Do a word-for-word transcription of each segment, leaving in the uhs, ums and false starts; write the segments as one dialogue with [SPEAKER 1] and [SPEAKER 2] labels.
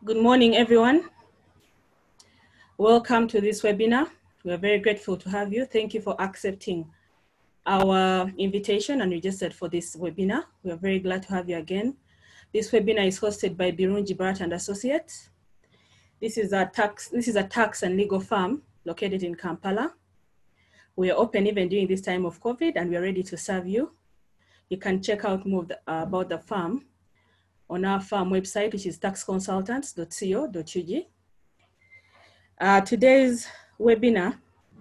[SPEAKER 1] Good morning, everyone. Welcome to this webinar. We are very grateful to have you. Thank you for accepting our invitation and registered for this webinar. We are very glad to have you again. This webinar is hosted by Birungi Bharata and Associates. This is a tax, this is a tax and legal firm located in Kampala. We are open even during this time of COVID, and we are ready to serve you. You can check out more the, uh, about the firm on our firm website, which is tax consultants dot co dot u g. Uh, today's webinar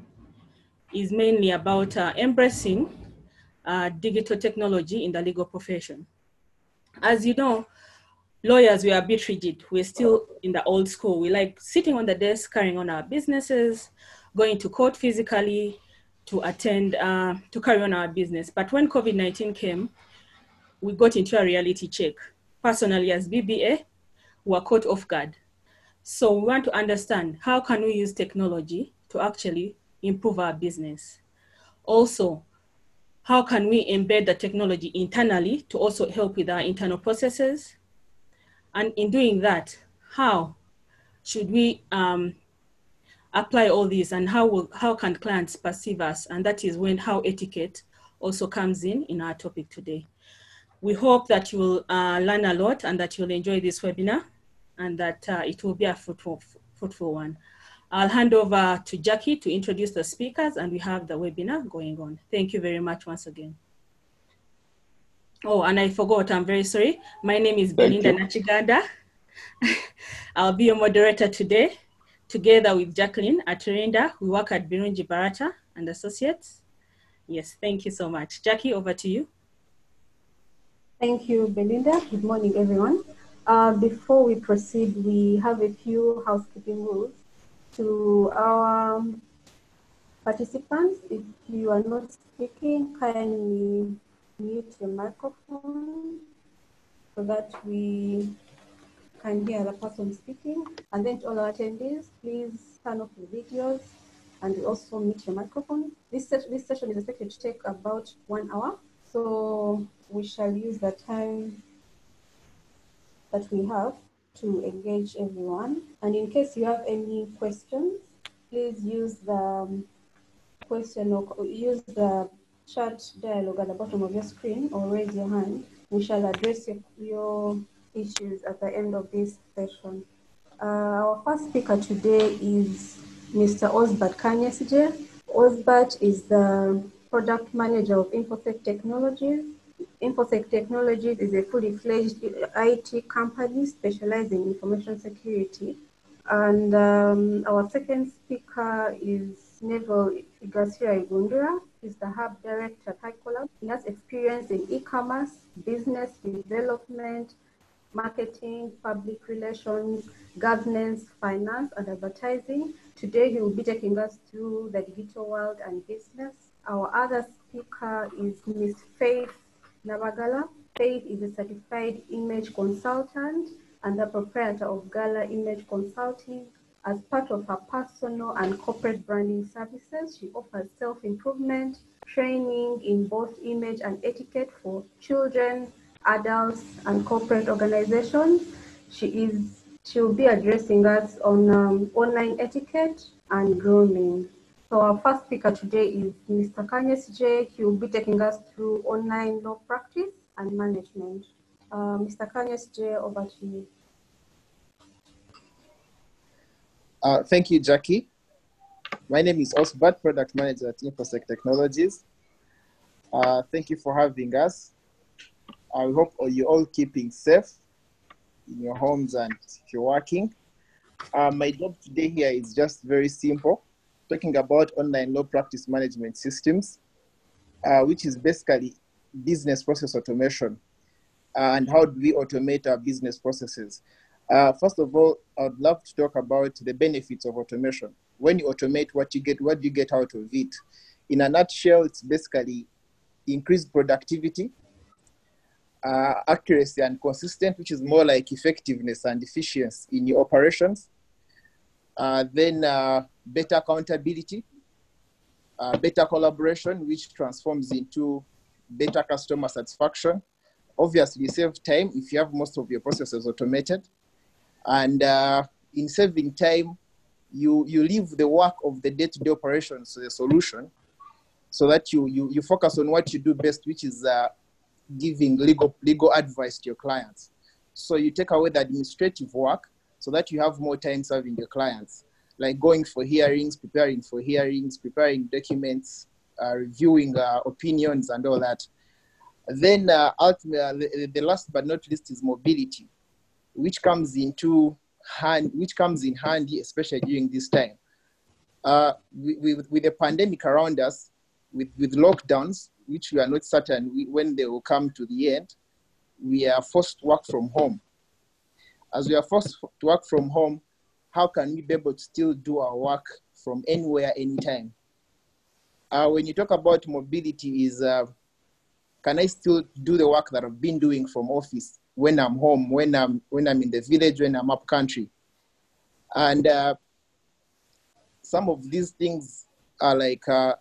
[SPEAKER 1] is mainly about uh, embracing uh, digital technology in the legal profession. As you know, lawyers, we are a bit rigid. We're still in the old school. We like sitting on the desk, carrying on our businesses, going to court physically to attend, uh, to carry on our business. But when COVID nineteen came, we got into a reality check. Personally, as B B A, we were caught off guard. So we want to understand, how can we use technology to actually improve our business? Also, how can we embed the technology internally to also help with our internal processes? And in doing that, how should we um, apply all these, and how, will, how can clients perceive us? And that is when how etiquette also comes in in our topic today. We hope that you will uh, learn a lot and that you'll enjoy this webinar, and that uh, it will be a fruitful, fruitful one. I'll hand over to Jackie to introduce the speakers, and we have the webinar going on. Thank you very much once again. Oh, and I forgot, I'm very sorry. My name is
[SPEAKER 2] Thank
[SPEAKER 1] Belinda
[SPEAKER 2] you.
[SPEAKER 1] Nachiganda. I'll be your moderator today, together with Jacqueline Aturinda. We work at Birungi Bharata and Associates. Yes, thank you so much. Jackie, over to you.
[SPEAKER 3] Thank you, Belinda. Good morning, everyone. Uh, before we proceed, we have a few housekeeping rules to our participants. If you are not speaking, kindly mute your microphone so that we can hear the person speaking. And then to all our attendees, please turn off your videos and also mute your microphone. This, this session is expected to take about one hour. So we shall use the time that we have to engage everyone. And in case you have any questions, please use the question or use the chat dialogue at the bottom of your screen, or raise your hand. We shall address your, your issues at the end of this session. Uh, our first speaker today is Mister Osbert Kanyesije. Osbert is the product manager of InfoSec Technologies. InfoSec Technologies is a fully fledged I T company specializing in information security. And um, our second speaker is Neville Garcia Igundura. He's the Hub Director at HighCollab. He has experience in e-commerce, business development, marketing, public relations, governance, finance, and advertising. Today, he will be taking us through the digital world and business. Our other speaker is Miz Faith Nabagala. Faith is a certified image consultant and the proprietor of Gala Image Consulting. As part of her personal and corporate branding services, she offers self-improvement, training in both image and etiquette for children, adults, and corporate organizations. She is she will be addressing us on um, online etiquette and grooming. So our first speaker today is Mister Kanyesije. He will be taking us through online law practice and management. Uh, Mister Kanyesije, over to you.
[SPEAKER 2] Uh, thank you, Jackie. My name is Osbert, Product Manager at InfoSec Technologies. Uh, thank you for having us. I hope you're all keeping safe in your homes and if you're working. Uh, my job today here is just very simple, talking about online law practice management systems, uh, which is basically business process automation. Uh, and how do we automate our business processes? Uh, first of all, I would love to talk about the benefits of automation. When you automate, what you get, what do you get out of it? In a nutshell, it's basically increased productivity, uh, accuracy and consistent, which is more like effectiveness and efficiency in your operations. Uh, then uh, better accountability, uh, better collaboration, which transforms into better customer satisfaction. Obviously, you save time if you have most of your processes automated. And uh, in saving time, you, you leave the work of the day-to-day operations to the solution, so that you, you, you focus on what you do best, which is uh, giving legal, legal advice to your clients. So you take away the administrative work so that you have more time serving your clients, like going for hearings, preparing for hearings, preparing documents, uh, reviewing uh, opinions and all that. Then uh, ultimately, the, the last but not least is mobility, which comes into hand, which comes in handy, especially during this time. Uh, with, with the pandemic around us, with, with lockdowns, which we are not certain when they will come to the end, we are forced to work from home. As we are forced to work from home, how can we be able to still do our work from anywhere, anytime? Uh, when you talk about mobility is, uh, can I still do the work that I've been doing from office when I'm home, when I'm, when I'm in the village, when I'm up country? And uh, some of these things are like, uh,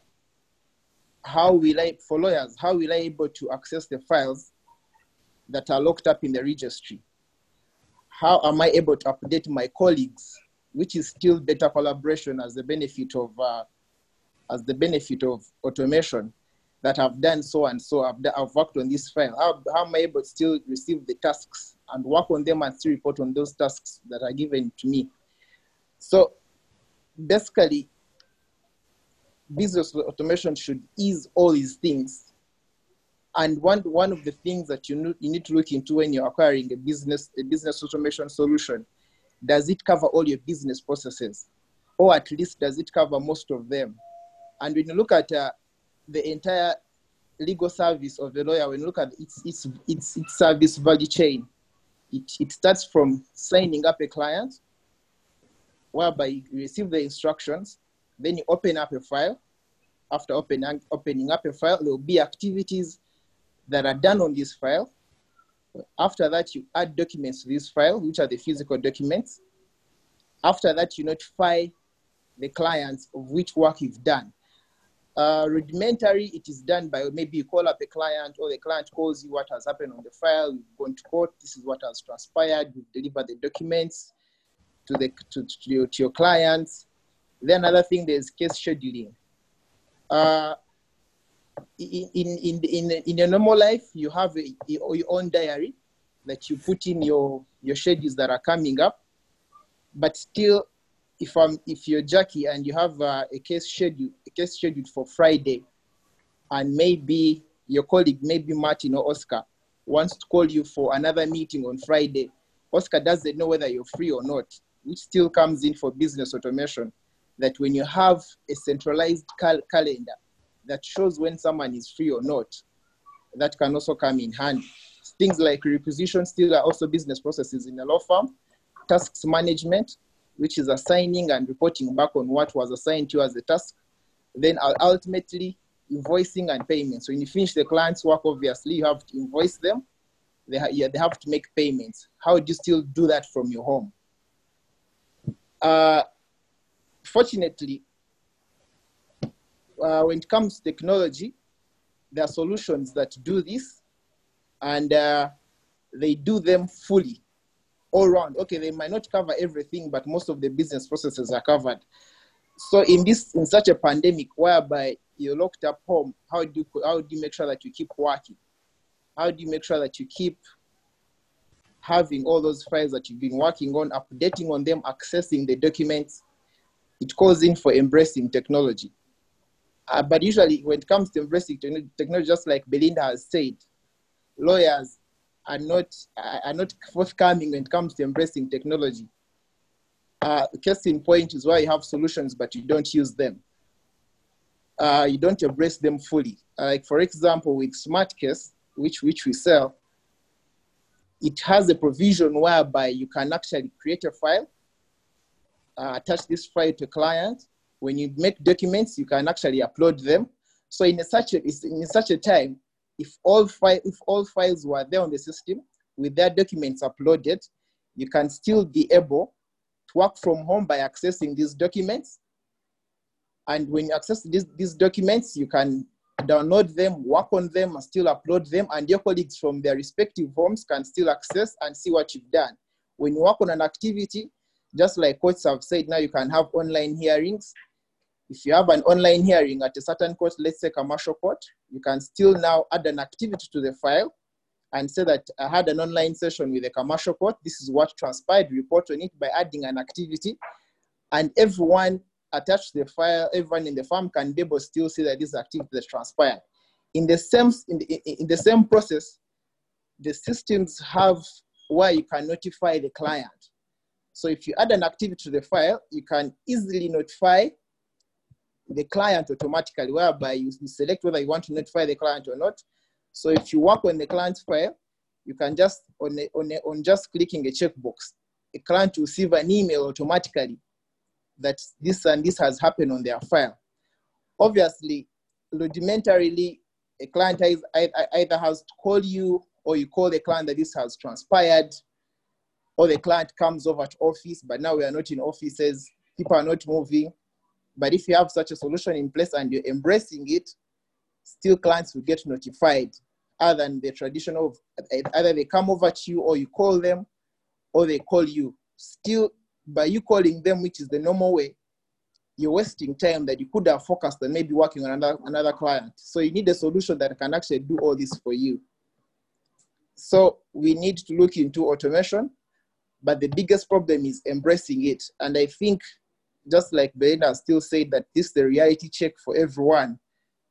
[SPEAKER 2] how will I, for lawyers, how will I able to access the files that are locked up in the registry? How am I able to update my colleagues, which is still better collaboration as the benefit of, uh, as the benefit of automation, that have done so and so, I've, I've worked on this file. How, how am I able to still receive the tasks and work on them and still report on those tasks that are given to me? So basically, business automation should ease all these things. And one, one of the things that you, know, you need to look into when you're acquiring a business, a business automation solution, does it cover all your business processes? Or at least does it cover most of them? And when you look at uh, the entire legal service of a lawyer, when you look at its, its, its, its service value chain, it, it starts from signing up a client, whereby you receive the instructions, then you open up a file. After opening, opening up a file, there will be activities that are done on this file. After that, you add documents to this file, which are the physical documents. After that, you notify the clients of which work you've done. Uh, rudimentary, it is done by maybe you call up a client, or the client calls you what has happened on the file, you've gone to court, this is what has transpired, you've delivered the documents to, the, to, to, your, to your clients. Then another thing, there's case scheduling. Uh, in, in, in, in your normal life, you have a, your own diary that you put in your, your schedules that are coming up. But still, if, I'm, if you're Jackie and you have uh, a case schedule, a case scheduled for Friday, and maybe your colleague, maybe Martin or Oscar, wants to call you for another meeting on Friday, Oscar doesn't know whether you're free or not, which still comes in for business automation. That when you have a centralized cal calendar that shows when someone is free or not, that can also come in handy. Things like requisition still are also business processes in a law firm. Tasks management, which is assigning and reporting back on what was assigned to you as a task. Then ultimately, invoicing and payment. So when you finish the client's work, obviously, you have to invoice them. They, ha yeah, they have to make payments. How do you still do that from your home? Uh, Fortunately, uh, when it comes to technology, there are solutions that do this, and uh, they do them fully, all around. Okay, they might not cover everything, but most of the business processes are covered. So in this, in such a pandemic whereby you're locked up home, how do you, how do you make sure that you keep working? How do you make sure that you keep having all those files that you've been working on, updating on them, accessing the documents? It calls in for embracing technology. Uh, but usually when it comes to embracing technology, just like Belinda has said, lawyers are not, are not forthcoming when it comes to embracing technology. Uh, case in point is why you have solutions, but you don't use them. Uh, you don't embrace them fully. Uh, like for example, with SmartCase, which, which we sell, it has a provision whereby you can actually create a file, Uh, attach this file to a client. When you make documents, you can actually upload them. So in a such a, in such a time, if all, file, if all files were there on the system with their documents uploaded, you can still be able to work from home by accessing these documents. And when you access these, these documents, you can download them, work on them, and still upload them, and your colleagues from their respective homes can still access and see what you've done. when you work on an activity, just like courts have said, now you can have online hearings. If you have an online hearing at a certain court, let's say commercial court, you can still now add an activity to the file and say that I had an online session with a commercial court. This is what transpired. Report on it by adding an activity. And everyone attached to the file, everyone in the firm can be able to still see that this activity that transpired. In the same, in the, in the same process, the systems have where you can notify the client. So if you add an activity to the file, you can easily notify the client automatically, whereby you select whether you want to notify the client or not. So if you work on the client's file, you can just, on, a, on, a, on just clicking a checkbox, a client will receive an email automatically that this and this has happened on their file. Obviously, rudimentarily, a client either has to call you, or you call the client that this has transpired, or the client comes over to office, but now we are not in offices, people are not moving. But if you have such a solution in place and you're embracing it, still clients will get notified, other than the traditional, either they come over to you or you call them, or they call you. Still, by you calling them, which is the normal way, you're wasting time that you could have focused on maybe working on another, another client. So you need a solution that can actually do all this for you. So we need to look into automation, but the biggest problem is embracing it. And I think, just like Belinda still said, that this is the reality check for everyone,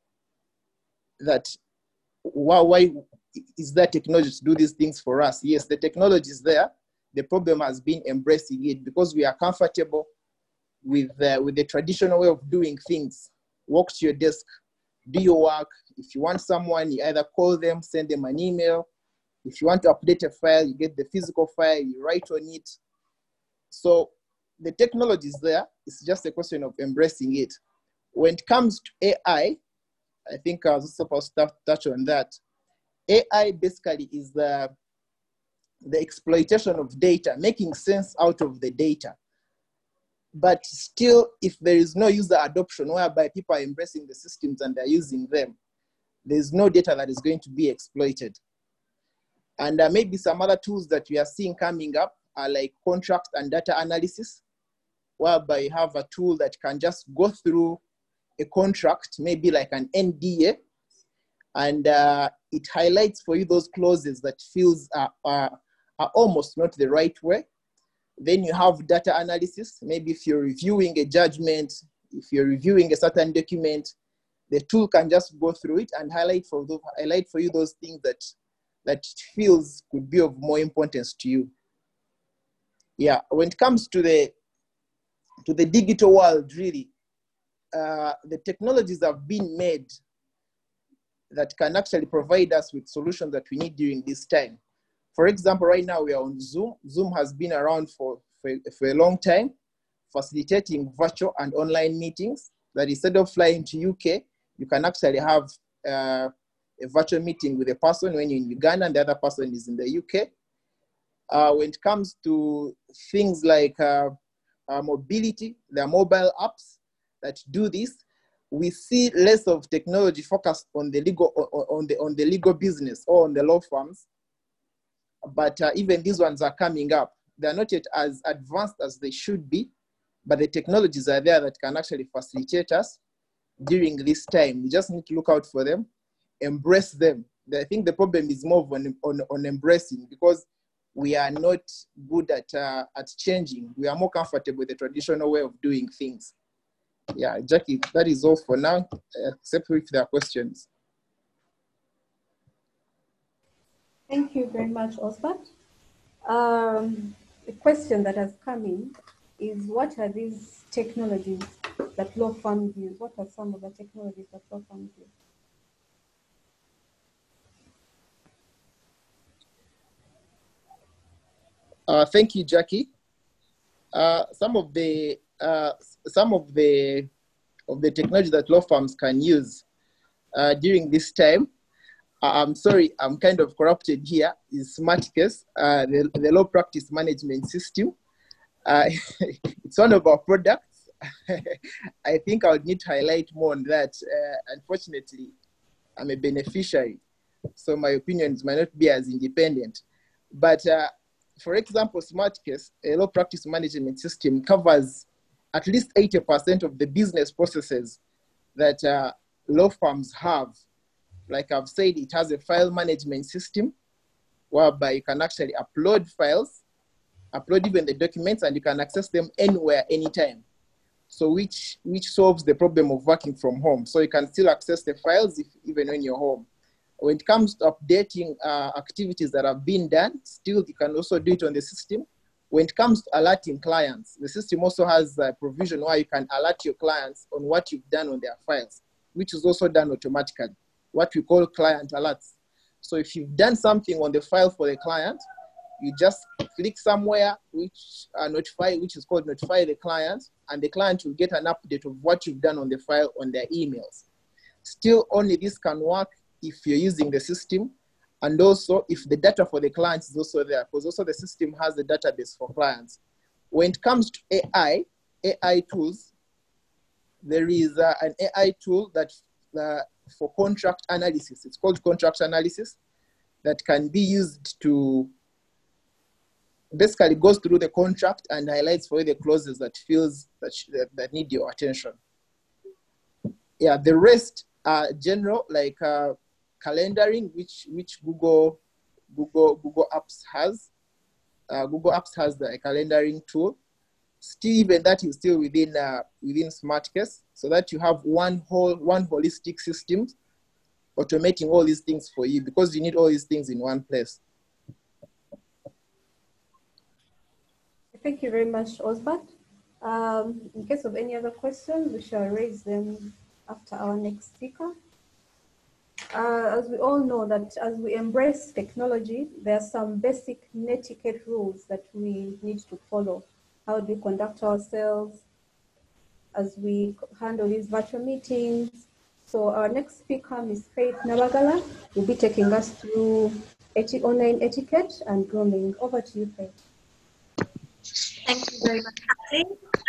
[SPEAKER 2] that why, why is there technology to do these things for us? Yes, the technology is there. The problem has been embracing it, because we are comfortable with, uh, with the traditional way of doing things. Walk to your desk, do your work. If you want someone, you either call them, send them an email. If you want to update a file, you get the physical file, you write on it. So the technology is there. It's just a question of embracing it. When it comes to A I, I think I was supposed to touch on that. A I basically is the, the exploitation of data, making sense out of the data. But still, if there is no user adoption, whereby people are embracing the systems and they're using them, there's no data that is going to be exploited. And uh, maybe some other tools that we are seeing coming up are like contract and data analysis, whereby you have a tool that can just go through a contract, maybe like an N D A, and uh, it highlights for you those clauses that feels uh, uh, are almost not the right way. Then you have data analysis. Maybe if you're reviewing a judgment, if you're reviewing a certain document, the tool can just go through it and highlight for, those, highlight for you those things that, that it feels could be of more importance to you. Yeah, when it comes to the, to the digital world, really, uh, the technologies have been made that can actually provide us with solutions that we need during this time. For example, right now we are on Zoom. Zoom has been around for, for, for a long time, facilitating virtual and online meetings, that instead of flying to U K, you can actually have uh, a virtual meeting with a person when you're in Uganda and the other person is in the U K. Uh, when it comes to things like uh, uh, mobility, there are mobile apps that do this. We see less of technology focused on the legal, on the, on the legal business or on the law firms. But uh, even these ones are coming up. They're not yet as advanced as they should be, but the technologies are there that can actually facilitate us during this time. We just need to look out for them, embrace them. I think the problem is more on, on, on embracing, because we are not good at, uh, at changing. We are more comfortable with the traditional way of doing things. Yeah, Jackie, that is all for now, except if there are questions.
[SPEAKER 3] Thank you very much, Osbert. Um, the question that has come in is, what are these technologies that law firms use? What are some of the technologies that law firms use?
[SPEAKER 2] Uh, thank you, Jackie. Uh, some of the uh, some of the of the technology that law firms can use uh, during this time. I'm sorry, I'm kind of corrupted here. Is SmartCase, uh, the, the law practice management system. Uh, it's one of our products. I think I would need to highlight more on that. Uh, unfortunately, I'm a beneficiary, so my opinions might not be as independent. But uh, for example, SmartCase, a law practice management system, covers at least eighty percent of the business processes that uh, law firms have. Like I've said, it has a file management system whereby you can actually upload files, upload even the documents, and you can access them anywhere, anytime. So which, which solves the problem of working from home. So you can still access the files if, even when you're home. When it comes to updating uh, activities that have been done, still you can also do it on the system. When it comes to alerting clients, the system also has a provision where you can alert your clients on what you've done on their files, which is also done automatically, what we call client alerts. So if you've done something on the file for the client, you just click somewhere which uh, notify, which is called notify the client, and the client will get an update of what you've done on the file on their emails. Still, only this can work if you're using the system, and also if the data for the clients is also there, because also the system has a database for clients. When it comes to A I, A I tools, there is uh, an A I tool that uh, for contract analysis. It's called contract analysis, that can be used to basically goes through the contract and highlights for you the clauses that feels that, that, that need your attention. Yeah, the rest are general, like uh, calendaring, which which Google Google Google Apps has. Uh, Google Apps has the calendaring tool. Still, even that is still within uh, within SmartCase, so that you have one whole one holistic system automating all these things for you, because you need all these things in one place.
[SPEAKER 3] Thank you very much, Osbert. Um, in case of any other questions, we shall raise them after our next speaker. Uh, as we all know that as we embrace technology, there are some basic netiquette rules that we need to follow. How do we conduct ourselves as we handle these virtual meetings? So our next speaker, Miz Faith Nabagala, will be taking us through eti- online etiquette and grooming. Over to you, Faith.
[SPEAKER 4] Thank you very much, Kathy.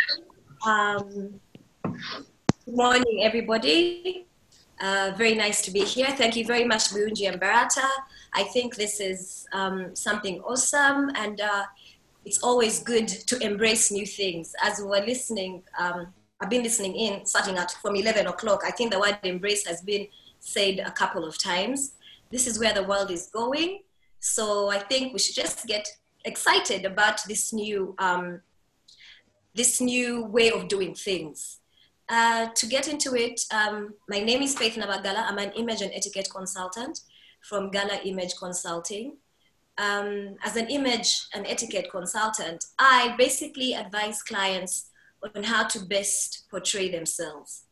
[SPEAKER 4] Um, good morning, everybody. Uh, very nice to be here. Thank you very much, Birungi and Barata. I think this is um, something awesome, and uh, it's always good to embrace new things. As we were listening, um, I've been listening in, starting at from eleven o'clock. I think the word embrace has been said a couple of times. This is where the world is going. So I think we should just get excited about this new, um, this new way of doing things. Uh, to get into it, um, my name is Faith Nabagala. I'm an image and etiquette consultant from Gala Image Consulting. Um, as an image and etiquette consultant, I basically advise clients on how to best portray themselves.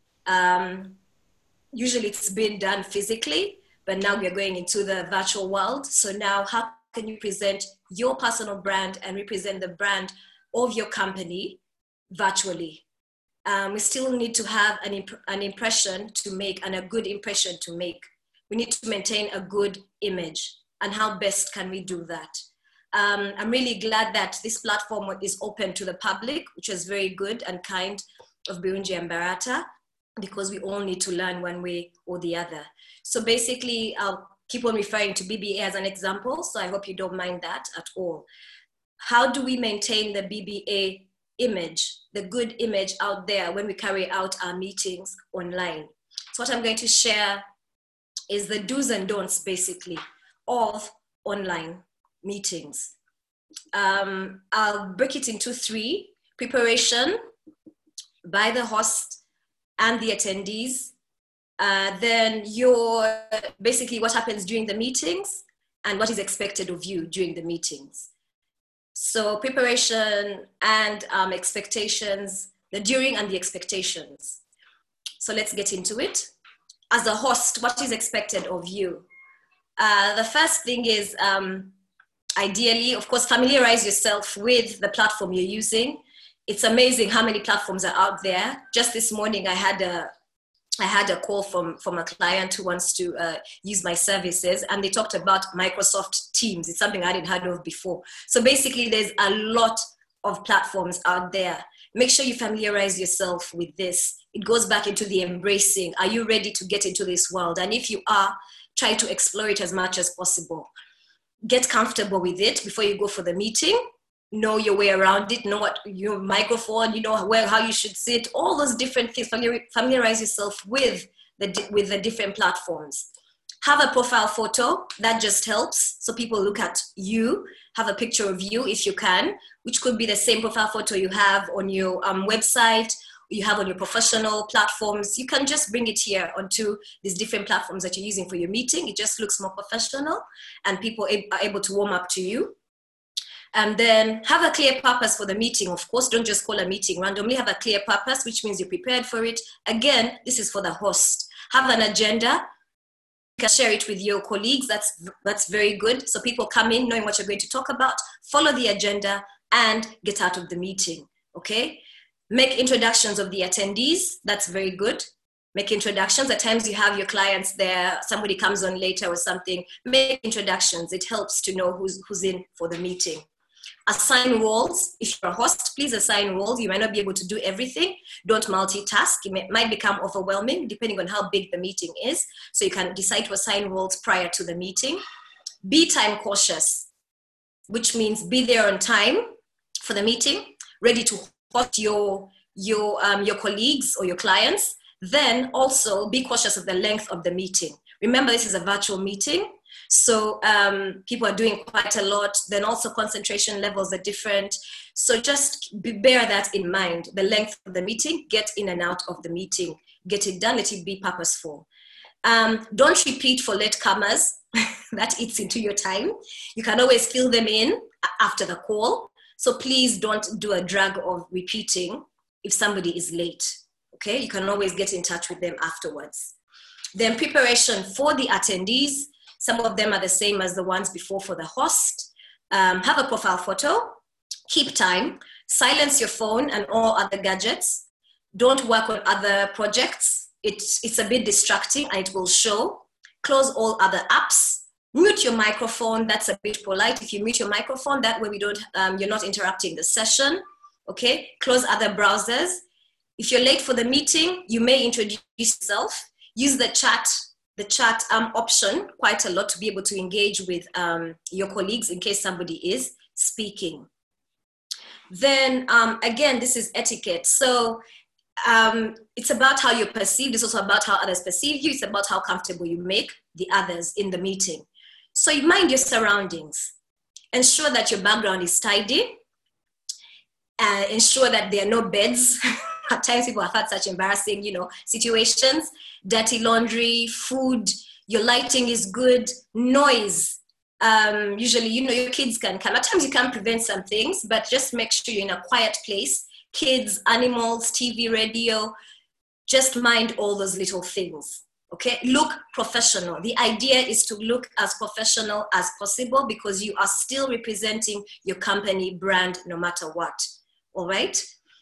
[SPEAKER 4] Um, usually it's been done physically, but now we're going into the virtual world. So now how can you present your personal brand and represent the brand of your company virtually? Um, we still need to have an, imp an impression to make and a good impression to make. We need to maintain a good image, and how best can we do that? Um, I'm really glad that this platform is open to the public, which is very good and kind of Birungi and Barata, because we all need to learn one way or the other. So basically, I'll keep on referring to B B A as an example, so I hope you don't mind that at all. How do we maintain the B B A image, the good image out there when we carry out our meetings online? So what I'm going to share is the do's and don'ts, basically, of online meetings. Um, I'll break it into three: preparation by the host and the attendees, uh, then your, basically what happens during the meetings and what is expected of you during the meetings. So preparation and um, expectations, the during and the expectations. So let's get into it. As a host, what is expected of you? Uh, the first thing is, um, ideally, of course, familiarize yourself with the platform you're using. It's amazing how many platforms are out there. Just this morning, I had a, I had a call from, from a client who wants to uh, use my services, and they talked about Microsoft Teams. It's something I hadn't heard of before. So basically, there's a lot of platforms out there. Make sure you familiarize yourself with this. It goes back into the embracing. Are you ready to get into this world? And if you are, try to explore it as much as possible. get comfortable with it before you go for the meeting. Know your way around it, know what your microphone, you know where, how you should sit, all those different things. Familiarize yourself with the, with the different platforms. Have a profile photo, that just helps. So people look at you, have a picture of you if you can, which could be the same profile photo you have on your um, website, you have on your professional platforms. You can just bring it here onto these different platforms that you're using for your meeting. It just looks more professional and people are able to warm up to you. And then have a clear purpose for the meeting. Of course, don't just call a meeting randomly. Have a clear purpose, which means you're prepared for it. Again, this is for the host. Have an agenda. You can share it with your colleagues. That's, that's very good. So people come in knowing what you're going to talk about, follow the agenda, and get out of the meeting, okay? Make introductions of the attendees. That's very good. Make introductions. At times you have your clients there, somebody comes on later or something. Make introductions. It helps to know who's, who's in for the meeting. Assign roles. If you're a host, please assign roles. You might not be able to do everything. Don't multitask. It may, might become overwhelming depending on how big the meeting is. So you can decide to assign roles prior to the meeting. Be time cautious, which means be there on time for the meeting, ready to host your, your, um, your colleagues or your clients. Then also be cautious of the length of the meeting. Remember, this is a virtual meeting. So um, people are doing quite a lot. Then also concentration levels are different. So just be, bear that in mind. The length of the meeting, get in and out of the meeting. Get it done, let it be purposeful. Um, don't repeat for latecomers. That eats into your time. You can always fill them in after the call. So please don't do a drag of repeating if somebody is late. Okay, you can always get in touch with them afterwards. Then preparation for the attendees. Some of them are the same as the ones before for the host. Um, have a profile photo, keep time, silence your phone and all other gadgets. Don't work on other projects. It's, it's a bit distracting and it will show. Close all other apps. Mute your microphone. That's a bit polite. If you mute your microphone, that way we don't, um, you're not interrupting the session. Okay, close other browsers. If you're late for the meeting, you may introduce yourself. Use the chat the chat um, option quite a lot to be able to engage with um, your colleagues in case somebody is speaking. Then um, again, this is etiquette. So um, it's about how you're perceived. It's also about how others perceive you. It's about how comfortable you make the others in the meeting. So you mind your surroundings. Ensure that your background is tidy. Uh, ensure that there are no beds. At times people have had such embarrassing, you know, situations. Dirty laundry, food, your lighting is good, noise. Um, usually, you know, your kids can come. At times you can prevent some things, but just make sure you're in a quiet place. Kids, animals, T V, radio, just mind all those little things, okay? Look professional. The idea is to look as professional as possible because you are still representing your company brand no matter what, all right?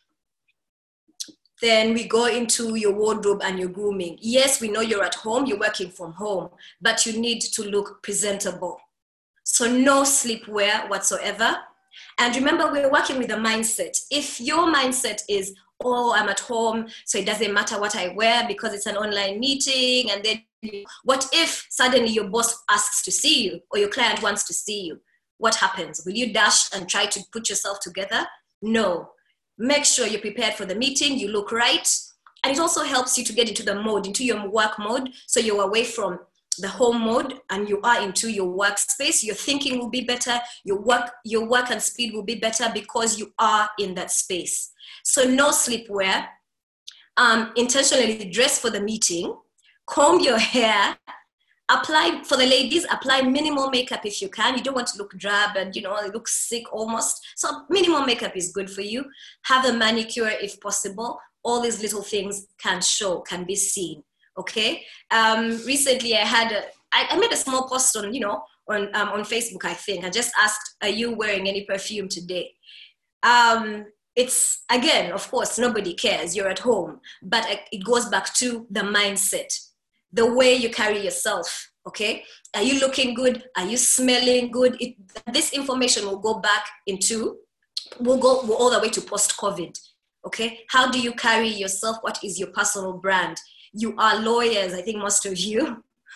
[SPEAKER 4] Then we go into your wardrobe and your grooming. Yes, we know you're at home, you're working from home, but you need to look presentable. So no sleepwear whatsoever. And remember, we're working with a mindset. If your mindset is, oh, I'm at home, so it doesn't matter what I wear because it's an online meeting, and then what if suddenly your boss asks to see you or your client wants to see you? What happens? Will you dash and try to put yourself together? No. Make sure you're prepared for the meeting, you look right, and it also helps you to get into the mode, into your work mode, so you're away from the home mode and you are into your workspace. Your thinking will be better, your work, your work and speed will be better because you are in that space. So no sleepwear, um, intentionally dress for the meeting, comb your hair, apply, for the ladies, apply minimal makeup if you can. You don't want to look drab and, you know, look sick almost. So minimal makeup is good for you. Have a manicure if possible. All these little things can show, can be seen, okay? Um, recently I had, a, I, I made a small post on, you know, on, um, on Facebook, I think. I just asked, are you wearing any perfume today? Um, it's, again, of course, nobody cares. You're at home. But it goes back to the mindset. The way you carry yourself, okay? Are you looking good? Are you smelling good? It, this information will go back into, will go all the way to post-COVID, okay? How do you carry yourself? What is your personal brand? You are lawyers, I think most of you,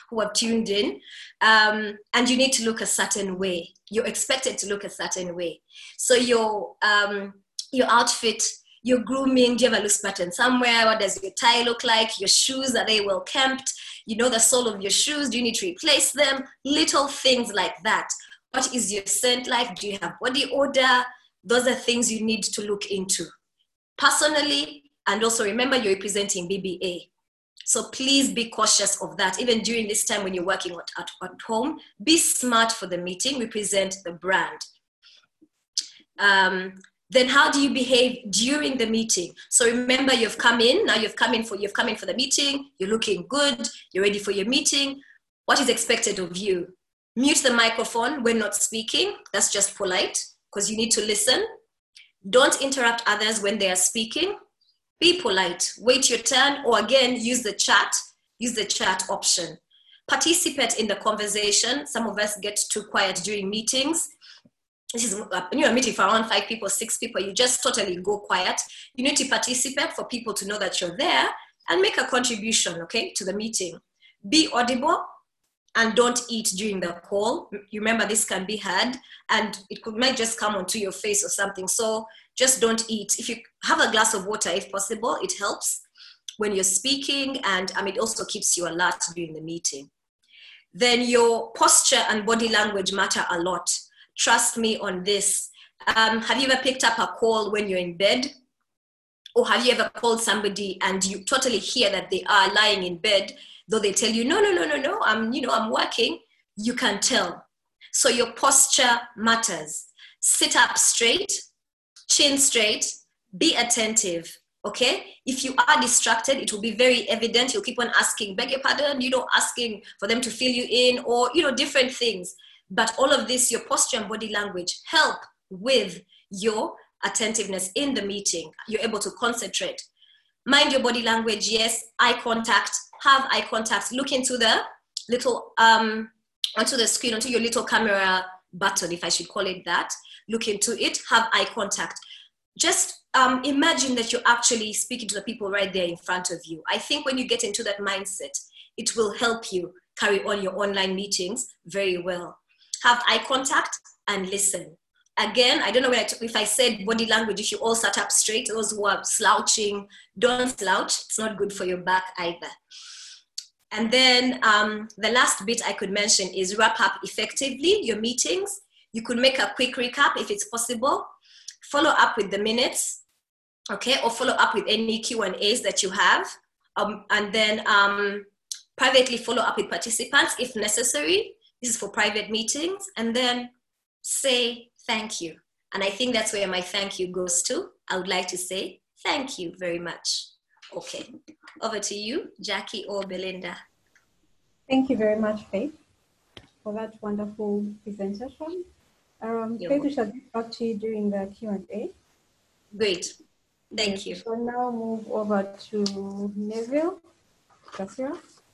[SPEAKER 4] who have tuned in. Um, and you need to look a certain way. You're expected to look a certain way. So your, um, your outfit, your grooming, do you have a loose button somewhere? What does your tie look like? Your shoes, are they well kempt? You know the sole of your shoes, do you need to replace them? Little things like that. What is your scent like? Do you have body odor? Those are things you need to look into. Personally, and also remember you're representing B B A. So please be cautious of that. Even during this time when you're working at, at, at home, be smart for the meeting, represent the brand. Um, then how do you behave during the meeting? So remember you've come in, now you've come in for, you've come in for the meeting, you're looking good, you're ready for your meeting. What is expected of you? Mute the microphone when not speaking. That's just polite because you need to listen. Don't interrupt others when they are speaking. Be polite, wait your turn, or again, use the chat, use the chat option. Participate in the conversation. Some of us get too quiet during meetings. This is, when you're meeting for around five people, six people, you just totally go quiet. You need to participate for people to know that you're there and make a contribution, okay, to the meeting. Be audible and don't eat during the call. You remember this can be heard and it could might just come onto your face or something. So just don't eat. If you have a glass of water, if possible, it helps when you're speaking, and um, it also keeps you alert during the meeting. Then your posture and body language matter a lot. Trust me on this. Um, have you ever picked up a call when you're in bed? Or have you ever called somebody and you totally hear that they are lying in bed, though they tell you, no, no, no, no, no, I'm, you know, I'm working, you can tell. So your posture matters. Sit up straight, chin straight, be attentive, okay? If you are distracted, it will be very evident. You'll keep on asking, beg your pardon, you know, asking for them to fill you in or, you know, different things. But all of this, your posture and body language help with your attentiveness in the meeting. You're able to concentrate. Mind your body language, yes, eye contact, have eye contact, look into the little, um, onto the screen, onto your little camera button, if I should call it that. Look into it, have eye contact. Just um, imagine that you're actually speaking to the people right there in front of you. I think when you get into that mindset, it will help you carry on your online meetings very well. Have eye contact and listen. Again, I don't know if I said body language, if you all sat up straight, those who are slouching, don't slouch. It's not good for your back either. And then um, the last bit I could mention is wrap up effectively your meetings. You could make a quick recap if it's possible. Follow up with the minutes, okay? Or follow up with any Q and A's that you have. Um, and then um, privately follow up with participants if necessary. This is for private meetings. And then say thank you. And I think that's where my thank you goes to. I would like to say thank you very much. Okay, over to you, Jackie or Belinda.
[SPEAKER 3] Thank you very much, Faith, for that wonderful presentation. Um, Faith, we shall get back to you during the Q and A.
[SPEAKER 4] Great, thank you.
[SPEAKER 3] So now move over to Neville Garcia.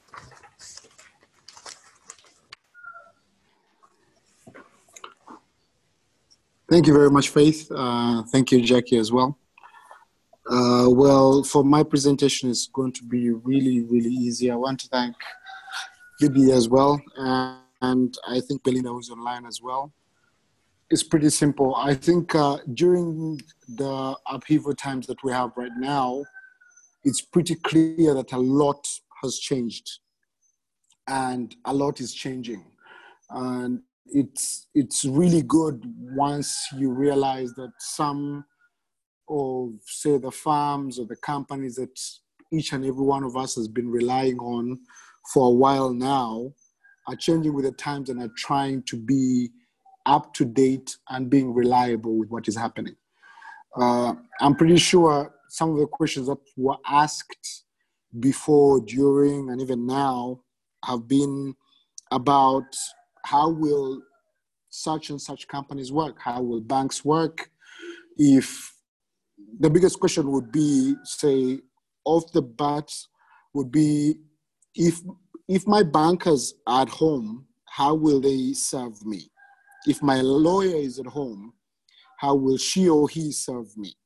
[SPEAKER 5] Thank you very much, Faith. Uh, thank you, Jackie, as well. Uh, well, for my presentation, it's going to be really, really easy. I want to thank B B as well, and, and I think Belinda was online as well. It's pretty simple. I think uh, during the upheaval times that we have right now, it's pretty clear that a lot has changed, and a lot is changing. And it's it's really good once you realize that some of, say, the farms or the companies that each and every one of us has been relying on for a while now are changing with the times and are trying to be up to date and being reliable with what is happening. Uh, I'm pretty sure some of the questions that were asked before, during, and even now have been about how will such and such companies work? How will banks work? If the biggest question would be, say, off the bat, would be if if my bankers are at home, how will they serve me? If my lawyer is at home, how will she or he serve me?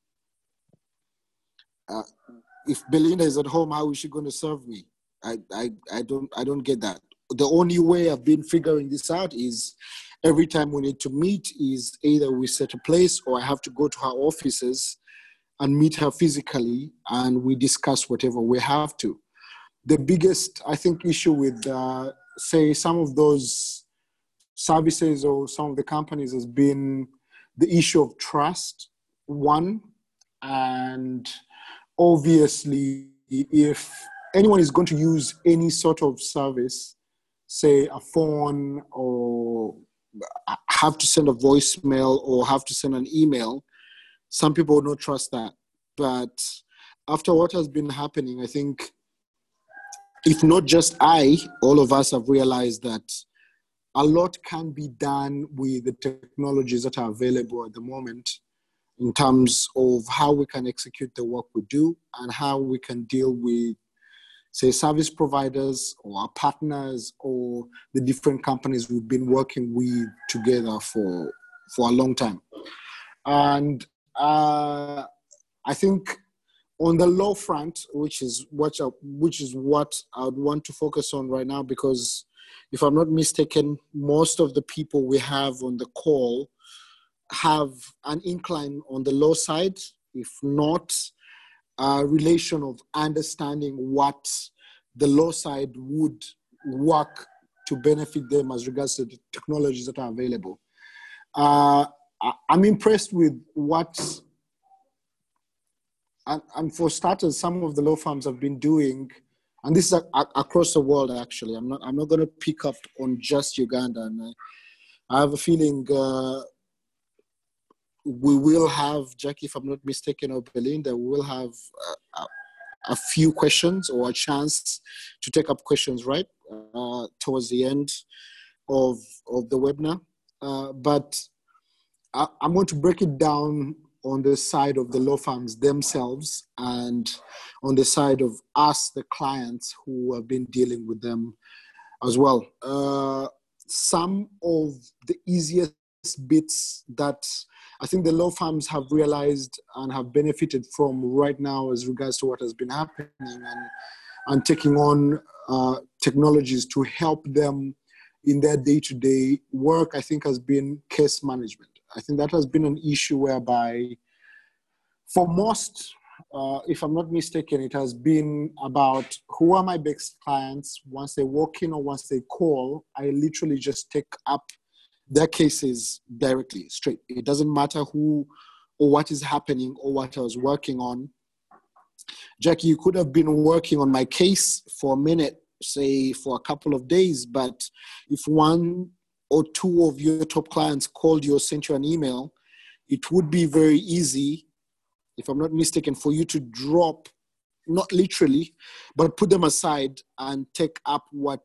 [SPEAKER 5] Uh, if Belinda is at home, how is she going to serve me? I, I, I don't I don't get that. the only way I've been figuring this out is every time we need to meet is either we set a place or I have to go to her offices and meet her physically and we discuss whatever we have to. The biggest, I think, issue with, uh, say, some of those services or some of the companies has been the issue of trust, one, and obviously if anyone is going to use any sort of service, say a phone or have to send a voicemail or have to send an email, some people will not trust that. But after what has been happening, I think if not just I, all of us have realized that a lot can be done with the technologies that are available at the moment in terms of how we can execute the work we do and how we can deal with, say, service providers or our partners or the different companies we've been working with together for, for a long time. And uh, I think on the law front, which is what I, which is what I would want to focus on right now, because if I'm not mistaken, most of the people we have on the call have an incline on the law side, if not a relation of understanding what the law side would work to benefit them as regards to the technologies that are available. Uh, I'm impressed with what, and, and for starters, some of the law firms have been doing, and this is a, a, across the world actually. I'm not, I'm not going to pick up on just Uganda, and I, I have a feeling uh, we will have, Jackie, if I'm not mistaken, or Belinda, we will have a, a, a few questions or a chance to take up questions, right, uh, towards the end of, of the webinar. Uh, but I, I'm going to break it down on the side of the law firms themselves and on the side of us, the clients who have been dealing with them as well. Uh, some of the easiest bits that I think the law firms have realized and have benefited from right now as regards to what has been happening and, and taking on uh, technologies to help them in their day-to-day work, I think has been case management. I think that has been an issue whereby for most, uh, if I'm not mistaken, it has been about who are my best clients. Once they walk in or once they call, I literally just take up their cases directly, straight. It doesn't matter who or what is happening or what I was working on. Jackie, you could have been working on my case for a minute, say for a couple of days, but if one or two of your top clients called you or sent you an email, it would be very easy, if I'm not mistaken, for you to drop, not literally, but put them aside and take up what,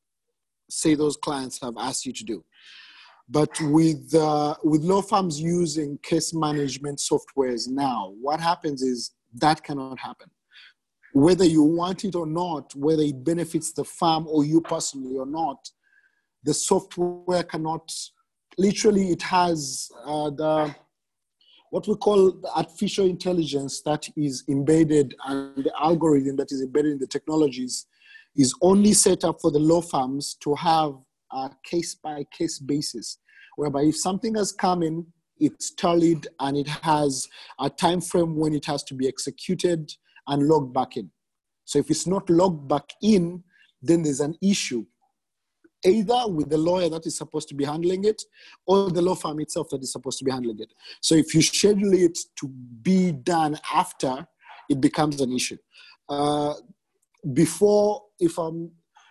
[SPEAKER 5] say, those clients have asked you to do. But with, uh, with law firms using case management softwares now, what happens is that cannot happen. Whether you want it or not, whether it benefits the firm or you personally or not, the software cannot, literally it has uh, the, what we call the artificial intelligence that is embedded, and the algorithm that is embedded in the technologies is only set up for the law firms to have a case-by-case basis, whereby if something has come in, it's tallied and it has a time frame when it has to be executed and logged back in. So if it's not logged back in, then there's an issue, either with the lawyer that is supposed to be handling it or the law firm itself that is supposed to be handling it. So if you schedule it to be done after, it becomes an issue. Uh, before, if I'm,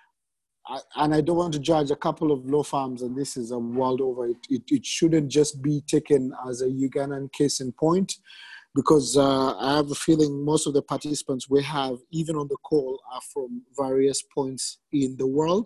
[SPEAKER 5] I, and I don't want to judge a couple of law firms, and this is a world over, it, it, it shouldn't just be taken as a Ugandan case in point, because uh, I have a feeling most of the participants we have, even on the call, are from various points in the world.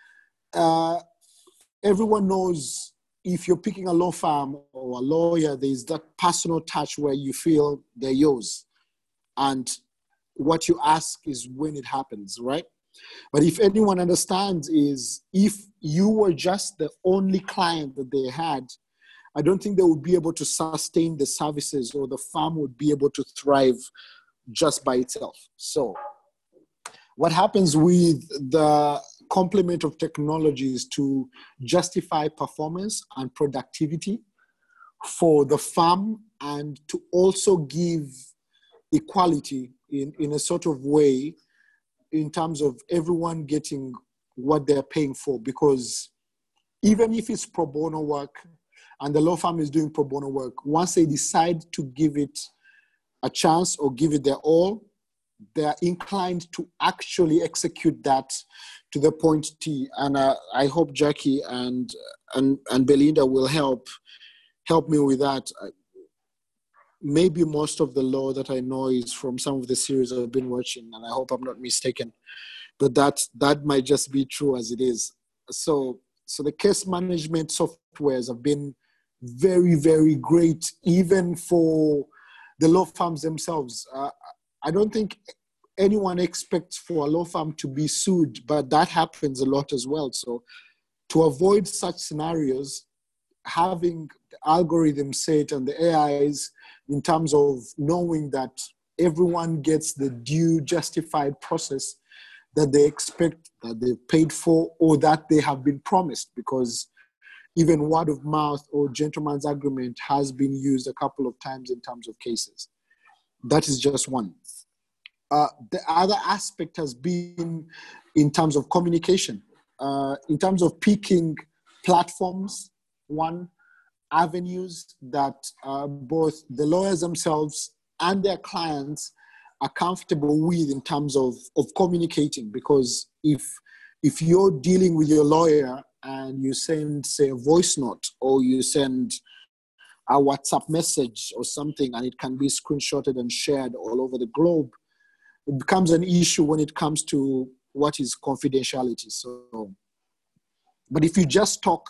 [SPEAKER 5] Uh, everyone knows if you're picking a law firm or a lawyer, there's that personal touch where you feel they're yours. And what you ask is when it happens, right? But if anyone understands is if you were just the only client that they had, I don't think they would be able to sustain the services, or the firm would be able to thrive just by itself. So what happens with the complement of technologies to justify performance and productivity for the farm, and to also give equality in, in a sort of way in terms of everyone getting what they're paying for. Because even if it's pro bono work and the law firm is doing pro bono work, once they decide to give it a chance or give it their all, they're inclined to actually execute that to the point T. And uh, I hope Jackie and, and, and Belinda will help, help me with that. Maybe most of the law that I know is from some of the series I've been watching, and I hope I'm not mistaken, but that, that might just be true as it is. So, so the case management softwares have been very, very great, even for the law firms themselves. Uh, I don't think anyone expects for a law firm to be sued, but that happens a lot as well. So to avoid such scenarios, having the algorithm set and the A Is in terms of knowing that everyone gets the due justified process that they expect, that they've paid for, or that they have been promised, because even word of mouth or gentleman's agreement has been used a couple of times in terms of cases. That is just one. Uh, the other aspect has been in terms of communication, uh, in terms of picking platforms, one, avenues that uh, both the lawyers themselves and their clients are comfortable with in terms of, of communicating. Because if, if you're dealing with your lawyer and you send, say, a voice note, or you send a WhatsApp message or something, and it can be screenshotted and shared all over the globe, it becomes an issue when it comes to what is confidentiality. So, but if you just talk,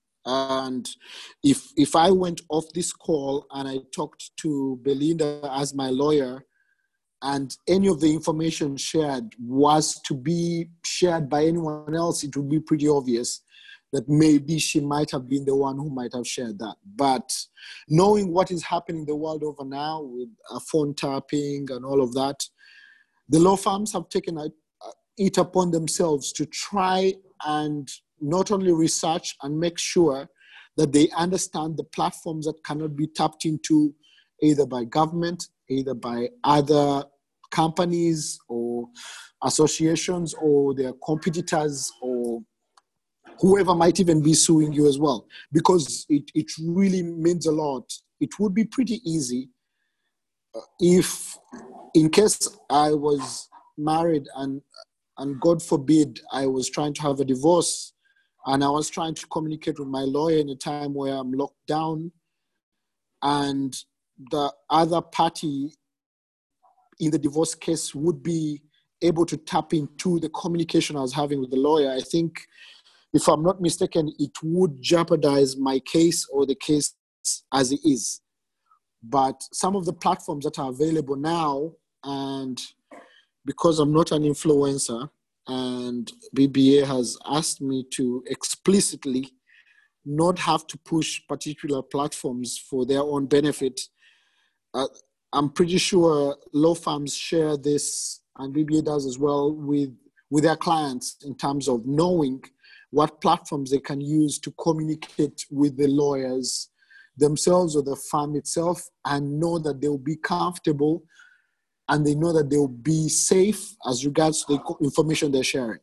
[SPEAKER 5] and if if I went off this call and I talked to Belinda as my lawyer, and any of the information shared was to be shared by anyone else, it would be pretty obvious that maybe she might have been the one who might have shared that. But knowing what is happening the world over now with uh, phone tapping and all of that, the law firms have taken it upon themselves to try and not only research and make sure that they understand the platforms that cannot be tapped into either by government, either by other companies or associations or their competitors or whoever might even be suing you as well, because it, it really means a lot. It would be pretty easy uh, if, in case I was married and, and God forbid, I was trying to have a divorce, and I was trying to communicate with my lawyer in a time where I'm locked down, and the other party in the divorce case would be able to tap into the communication I was having with the lawyer. I think, if I'm not mistaken, it would jeopardize my case or the case as it is. But some of the platforms that are available now, and because I'm not an influencer, and B B A has asked me to explicitly not have to push particular platforms for their own benefit, uh, I'm pretty sure law firms share this, and B B A does as well, with, with their clients in terms of knowing what platforms they can use to communicate with the lawyers themselves or the firm itself, and know that they'll be comfortable and they know that they'll be safe as regards to the information they're sharing.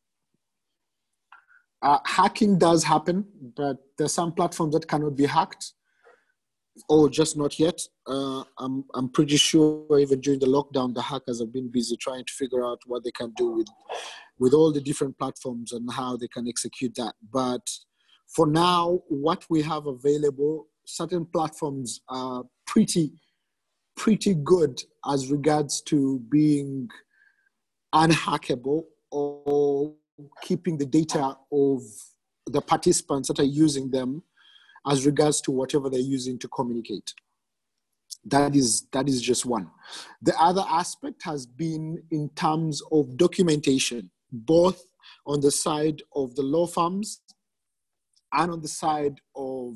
[SPEAKER 5] Uh, hacking does happen, but there's some platforms that cannot be hacked, or just not yet. Uh, I'm, I'm pretty sure even during the lockdown, the hackers have been busy trying to figure out what they can do with, with all the different platforms and how they can execute that. But for now, what we have available, certain platforms are pretty, pretty good as regards to being unhackable or keeping the data of the participants that are using them as regards to whatever they're using to communicate. That is, that is just one. The other aspect has been in terms of documentation, both on the side of the law firms and on the side of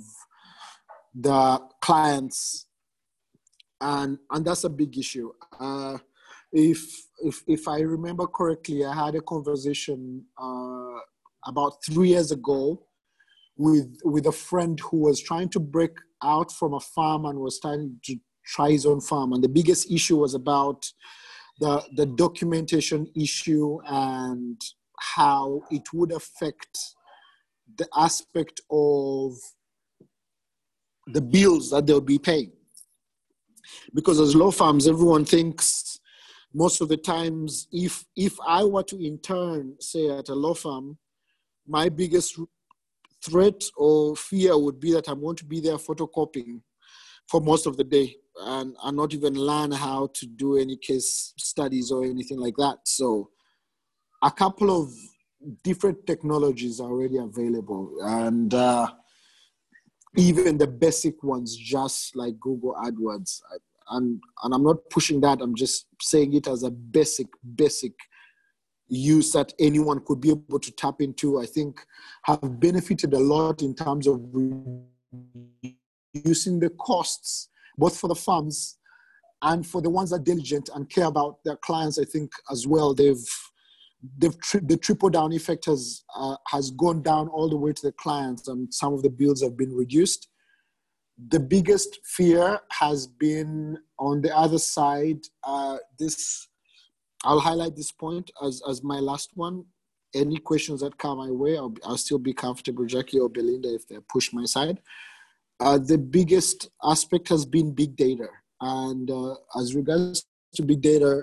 [SPEAKER 5] the clients. And, and that's a big issue. Uh, if if if I remember correctly, I had a conversation uh, about three years ago with with a friend who was trying to break out from a farm and was trying to try his own farm, and the biggest issue was about the the documentation issue and how it would affect the aspect of the bills that they'll be paying. Because as law firms, everyone thinks most of the times, if if I were to intern, say at a law firm, my biggest threat or fear would be that I'm going to be there photocopying for most of the day and, and not even learn how to do any case studies or anything like that. So a couple of different technologies are already available, and uh, even the basic ones, just like Google AdWords. And, and I'm not pushing that, I'm just saying it as a basic, basic use that anyone could be able to tap into, I think have benefited a lot in terms of reducing the costs, both for the firms and for the ones that are diligent and care about their clients. I think as well, they've, they've tri- the triple down effect has, uh, has gone down all the way to the clients, and some of the bills have been reduced. The biggest fear has been on the other side. Uh, this, I'll highlight this point as, as my last one. Any questions that come my way, I'll, I'll still be comfortable, Jackie or Belinda, if they push my side. Uh, the biggest aspect has been big data. And uh, as regards to big data,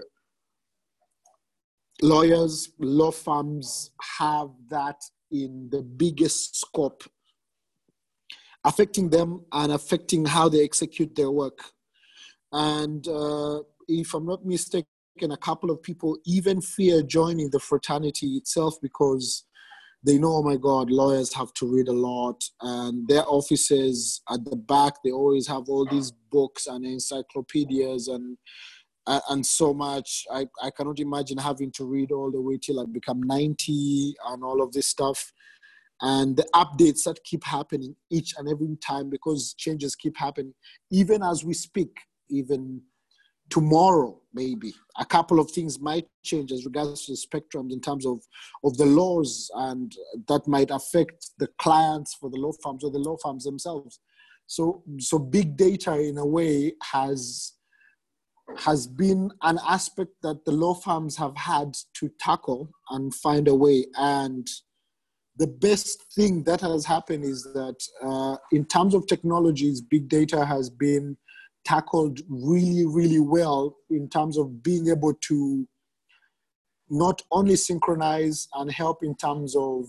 [SPEAKER 5] lawyers, law firms have that in the biggest scope, affecting them and affecting how they execute their work. And uh, if I'm not mistaken, a couple of people even fear joining the fraternity itself because they know, oh my God, lawyers have to read a lot, and their offices at the back, they always have all these books and encyclopedias and and so much. I, I cannot imagine having to read all the way till I become ninety and all of this stuff. And the updates that keep happening each and every time, because changes keep happening. Even as we speak, even tomorrow, maybe, a couple of things might change as regards to the spectrum in terms of, of the laws, and that might affect the clients for the law firms or the law firms themselves. So, so big data in a way has, has been an aspect that the law firms have had to tackle and find a way. And the best thing that has happened is that uh, in terms of technologies, big data has been tackled really, really well in terms of being able to not only synchronize and help in terms of,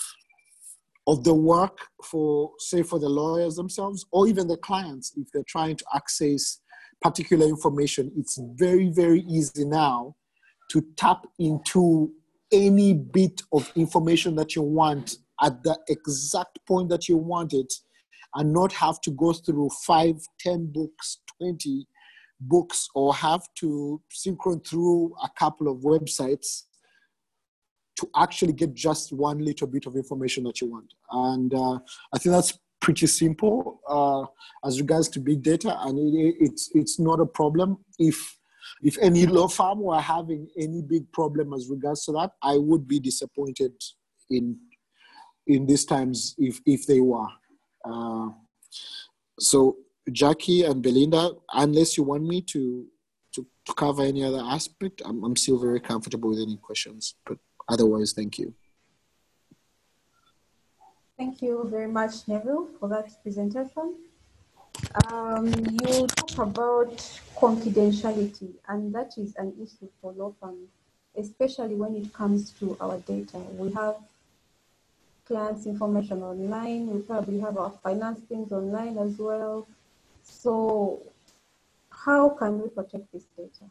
[SPEAKER 5] of the work for, say, for the lawyers themselves, or even the clients, if they're trying to access particular information. It's very, very easy now to tap into any bit of information that you want at the exact point that you want it, and not have to go through five, ten books, twenty books, or have to synchron through a couple of websites to actually get just one little bit of information that you want. And uh, I think that's pretty simple uh, as regards to big data, and it, it's it's not a problem. If If any law firm were having any big problem as regards to that, I would be disappointed in in these times if, if they were. Uh, so Jackie and Belinda, unless you want me to, to, to cover any other aspect, I'm, I'm still very comfortable with any questions, but otherwise, thank you.
[SPEAKER 3] Thank you very much, Neville, for that presentation. Um, you talk about confidentiality, and that is an issue for law firms, especially when it comes to our data. We have clients' information online, we probably have our finance things online as well. So how can we protect this data?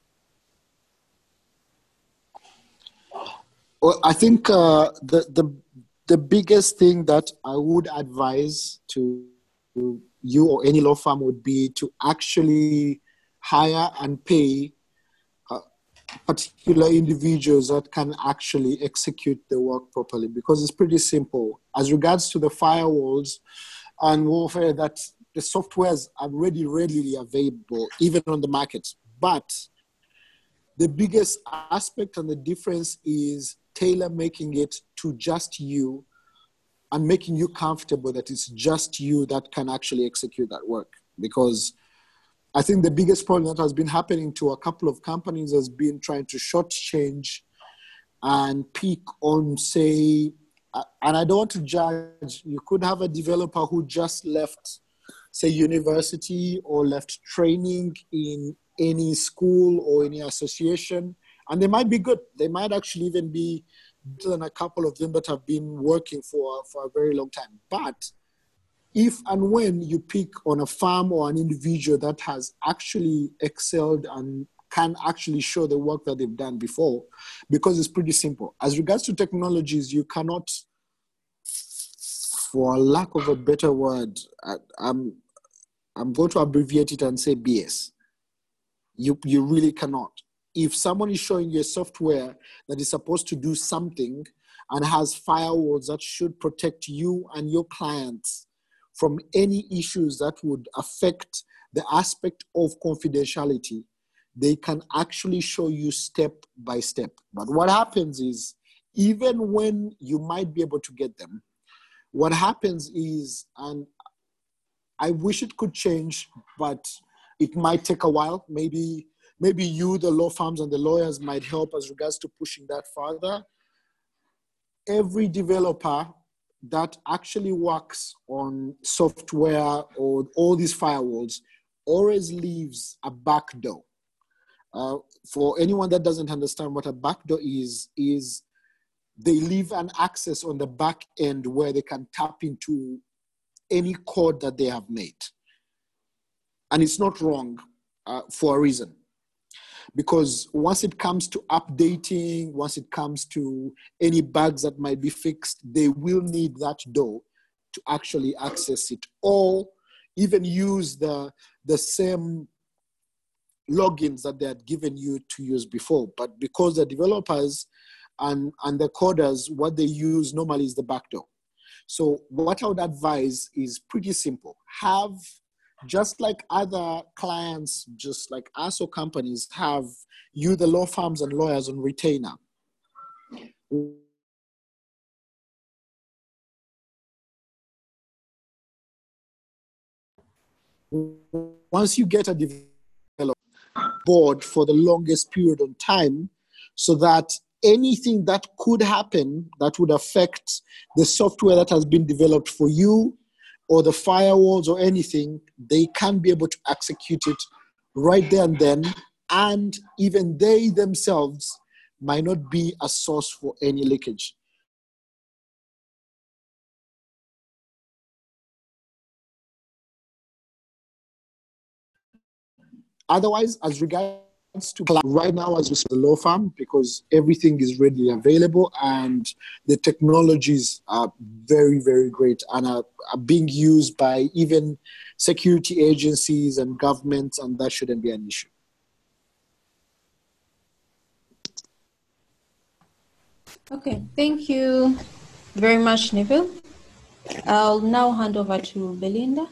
[SPEAKER 5] Well, I think uh, the, the, the biggest thing that I would advise to you or any law firm would be to actually hire and pay uh, particular individuals that can actually execute the work properly, because it's pretty simple. As regards to the firewalls and warfare, that the softwares are already readily available, even on the market. But The biggest aspect and the difference is tailor making it to just you and making you comfortable that it's just you that can actually execute that work. Because I think the biggest problem that has been happening to a couple of companies has been trying to shortchange and pick on, say, and I don't want to judge, you could have a developer who just left, say, university or left training in any school or any association, and they might be good. They might actually even be better than a couple of them that have been working for, for a very long time. But if and when you pick on a firm or an individual that has actually excelled and can actually show the work that they've done before, because it's pretty simple. As regards to technologies, you cannot, for lack of a better word, I, I'm, I'm going to abbreviate it and say B S. You, you really cannot. If someone is showing you a software that is supposed to do something and has firewalls that should protect you and your clients from any issues that would affect the aspect of confidentiality, they can actually show you step by step. But what happens is, even when you might be able to get them, what happens is, and I wish it could change, but it might take a while. Maybe, maybe you, the law firms and the lawyers might help as regards to pushing that further. Every developer that actually works on software or all these firewalls always leaves a backdoor. Uh, for anyone that doesn't understand what a backdoor is, is they leave an access on the back end where they can tap into any code that they have made. And it's not wrong uh, for a reason. Because once it comes to updating, once it comes to any bugs that might be fixed, they will need that door to actually access it, or even use the, the same logins that they had given you to use before. But because the developers and, and the coders, what they use normally is the backdoor. So what I would advise is pretty simple. Have, just like other clients, just like us or companies, have you, the law firms and lawyers, on retainer. Once you get a developer board for the longest period of time, so that anything that could happen that would affect the software that has been developed for you or the firewalls or anything, they can be able to execute it right there and then. And even they themselves might not be a source for any leakage. Otherwise, as regards to right now, as we see the law firm, because everything is readily available and the technologies are very, very great and are, are being used by even security agencies and governments, and that shouldn't be an issue.
[SPEAKER 1] Okay, thank you very much, Neville. I'll now hand over to Belinda.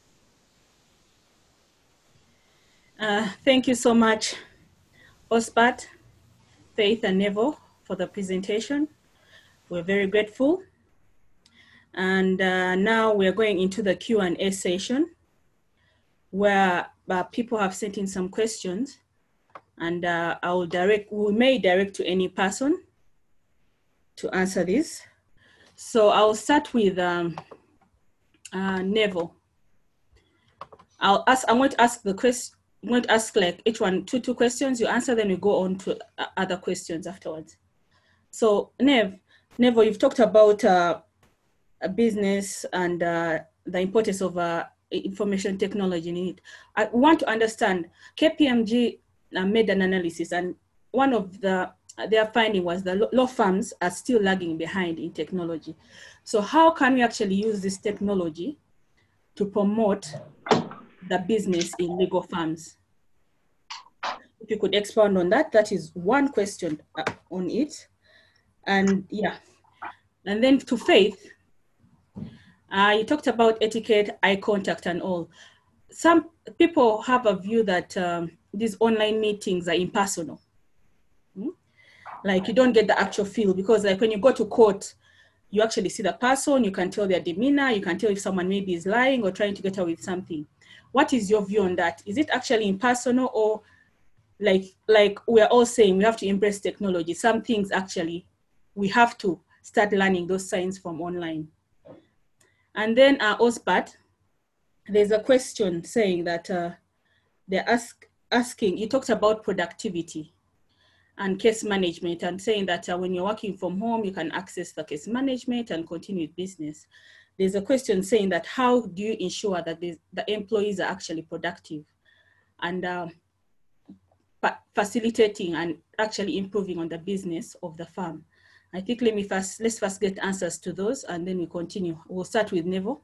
[SPEAKER 1] Uh, thank you so much, Osbert, Faith, and Neville for the presentation. We're very grateful. And uh, now we're going into the Q and A session where uh, people have sent in some questions, and uh, I will direct, we may direct to any person to answer this. So I'll start with um, uh, Neville. I'll ask, I'm going to ask the question, I'm going to ask like each one, two, two questions, you answer, then we go on to other questions afterwards. So Nev, Neville, you've talked about uh, a business and uh, the importance of uh, information technology in it. I want to understand, K P M G uh, made an analysis, and one of the, their finding was that law firms are still lagging behind in technology. So how can we actually use this technology to promote the business in legal firms? If you could expand on that, that is one question uh, on it. And yeah, and then to Faith, uh, you talked about etiquette, eye contact and all. Some people have a view that um, these online meetings are impersonal. Like you don't get the actual feel, because like when you go to court, you actually see the person, you can tell their demeanor, you can tell if someone maybe is lying or trying to get away with something. What is your view on that? Is it actually impersonal, or like like we're all saying we have to embrace technology? Some things actually we have to start learning those signs from online. And then uh, Osbert, there's a question saying that uh, they're ask, asking, you talked about productivity and case management, and saying that uh, when you're working from home, you can access the case management and continue business. There's a question saying that how do you ensure that the employees are actually productive and uh, fa facilitating and actually improving on the business of the firm? I think let me first, let's first get answers to those and then we continue. We'll start with Neville.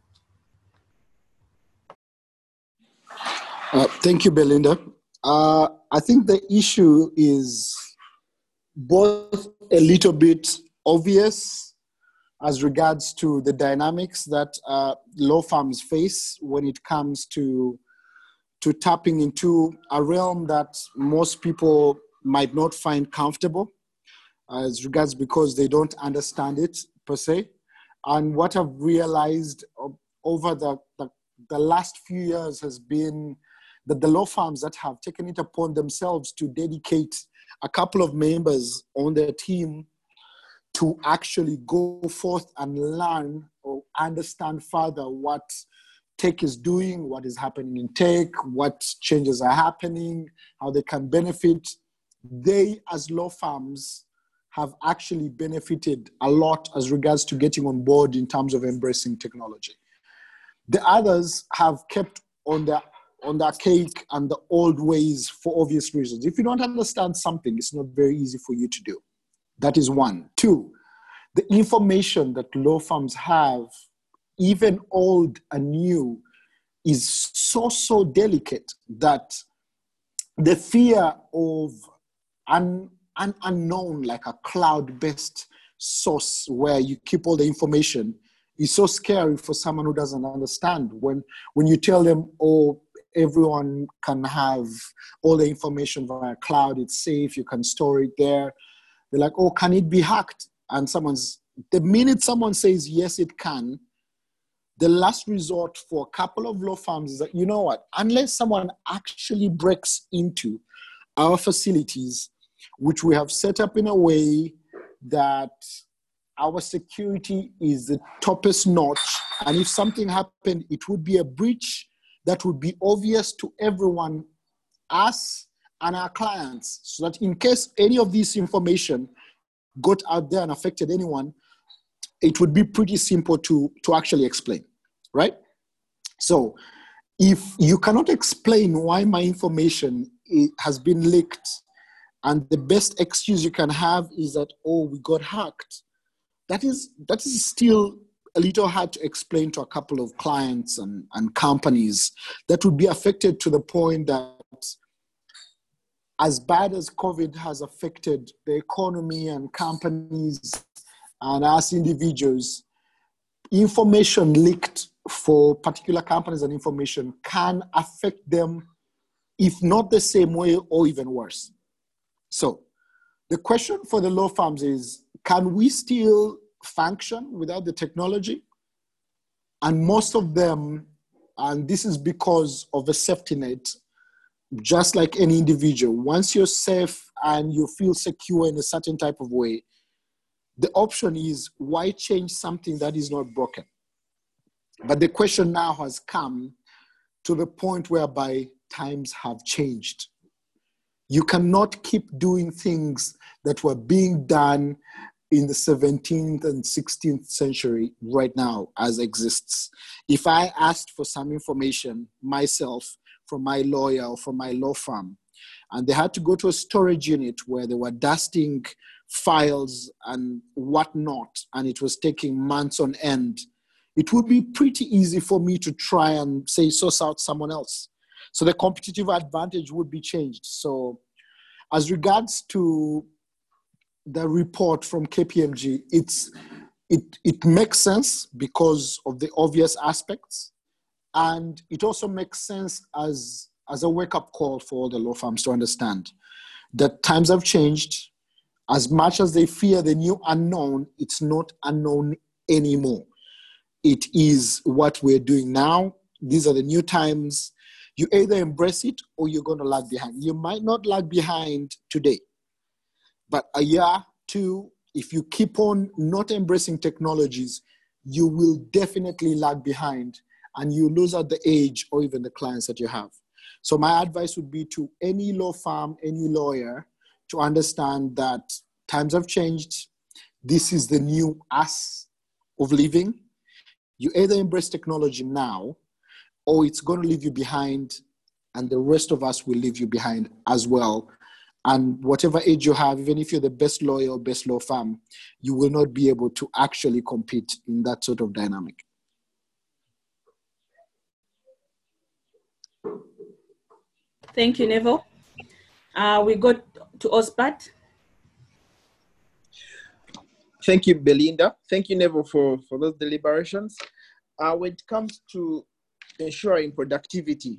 [SPEAKER 5] Uh, thank you, Belinda. Uh, I think the issue is both a little bit obvious as regards to the dynamics that uh, law firms face when it comes to, to tapping into a realm that most people might not find comfortable uh, as regards because they don't understand it per se. And what I've realized over the, the, the last few years has been that the law firms that have taken it upon themselves to dedicate a couple of members on their team to actually go forth and learn or understand further what tech is doing, what is happening in tech, what changes are happening, how they can benefit. They, as law firms, have actually benefited a lot as regards to getting on board in terms of embracing technology. The others have kept on their on the cake and the old ways for obvious reasons. If you don't understand something, it's not very easy for you to do. That is one. Two, the information that law firms have, even old and new, is so, so delicate that the fear of an, an unknown, like a cloud-based source where you keep all the information, is so scary for someone who doesn't understand. When, when you tell them, oh, everyone can have all the information via cloud, it's safe, you can store it there. They're like, oh, can it be hacked? And someone's, the minute someone says, yes, it can, the last resort for a couple of law firms is that, you know what, unless someone actually breaks into our facilities, which we have set up in a way that our security is the toppest notch, and if something happened, it would be a breach that would be obvious to everyone, us and our clients, so that in case any of this information got out there and affected anyone, it would be pretty simple to, to actually explain, right? So if you cannot explain why my information has been leaked, and the best excuse you can have is that, oh, we got hacked, that is, that is still a little hard to explain to a couple of clients and, and companies that would be affected to the point that as bad as COVID has affected the economy and companies and us individuals, information leaked for particular companies and information can affect them, if not the same way or even worse. So the question for the law firms is, can we still function without the technology? And most of them, and this is because of a safety net, just like any individual, once you're safe and you feel secure in a certain type of way, the option is, why change something that is not broken? But the question now has come to the point whereby times have changed. You cannot keep doing things that were being done in the seventeenth and sixteenth century right now as exists. If I asked for some information myself from my lawyer or from my law firm, and they had to go to a storage unit where they were dusting files and whatnot, and it was taking months on end, it would be pretty easy for me to try and say, source out someone else. So the competitive advantage would be changed. So as regards to the report from K P M G, it's, it, it makes sense because of the obvious aspects. And it also makes sense as, as a wake-up call for all the law firms to understand that times have changed As much as they fear the new unknown, it's not unknown anymore. It is what we're doing now. These are the new times. You either embrace it or you're going to lag behind. You might not lag behind today, but a year, two, if you keep on not embracing technologies, you will definitely lag behind and you lose out the age or even the clients that you have. So my advice would be to any law firm, any lawyer, to understand that times have changed. This is the new us of living. You either embrace technology now or it's going to leave you behind and the rest of us will leave you behind as well. And whatever age you have, even if you're the best lawyer or best law firm, you will not be able to actually compete in that sort of dynamic.
[SPEAKER 1] Thank you, Neville. Uh, we go to Osbert.
[SPEAKER 2] Thank you, Belinda. Thank you, Neville, for, for those deliberations. Uh, when it comes to ensuring productivity,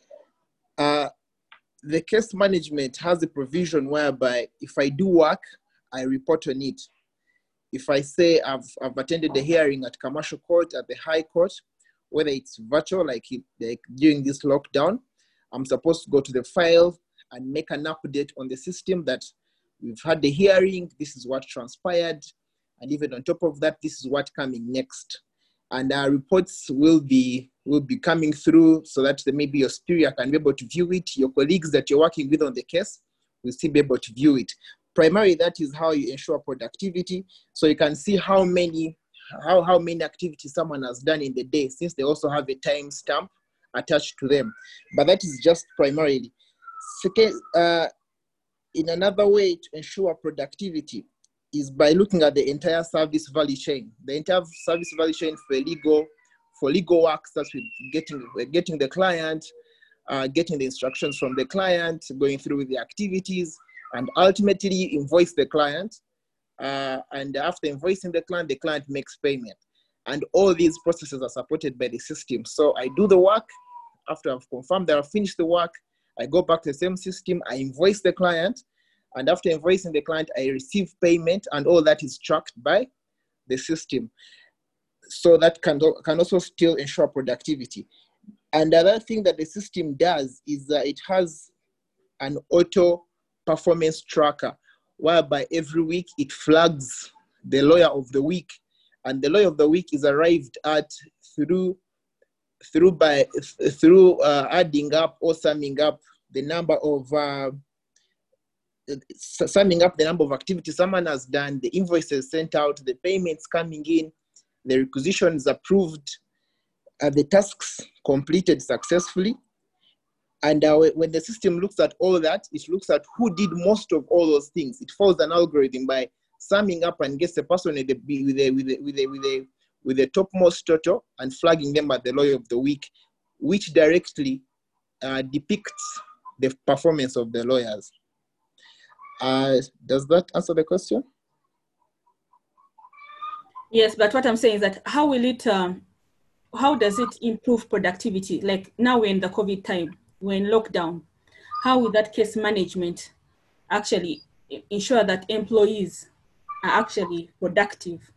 [SPEAKER 2] uh, the case management has a provision whereby if I do work, I report on it. If I say I've, I've attended the hearing at commercial court, at the high court, whether it's virtual, like, it, like during this lockdown, I'm supposed to go to the file and make an update on the system that we've had the hearing, this is what transpired, and even on top of that, this is what's coming next. And our reports will be will be coming through so that maybe your superior can be able to view it. Your colleagues that you're working with on the case will still be able to view it. Primarily, that is how you ensure productivity. So you can see how many how, how many activities someone has done in the day, since they also have a time stamp attached to them. But that is just primarily. Second, uh, in another way to ensure productivity is by looking at the entire service value chain. The entire service value chain for legal, for legal work starts with getting, getting the client, uh, getting the instructions from the client, going through the activities, and ultimately invoice the client. Uh, and after invoicing the client, the client makes payment. And all these processes are supported by the system. So I do the work. After I've confirmed that I've finished the work, I go back to the same system, I invoice the client, and after invoicing the client, I receive payment, and all that is tracked by the system. So that can, can also still ensure productivity. And the other thing that the system does is that it has an auto performance tracker, whereby every week it flags the lawyer of the week, and the lawyer of the week is arrived at through through by through uh, adding up or summing up the number of uh, summing up the number of activities someone has done, the invoices sent out, the payments coming in, the requisitions approved, uh, the tasks completed successfully. And uh, when the system looks at all that, it looks at who did most of all those things. It follows an algorithm by summing up and gets the person with the with the with the with the, with the, with the topmost total and flagging them as the lawyer of the week, which directly uh, depicts the performance of the lawyers. Uh, does that answer the question?
[SPEAKER 1] Yes, but what I'm saying is that how will it, um, how does it improve productivity? Like now we're in the COVID time, we're in lockdown. How will that case management actually ensure that employees are actually productive?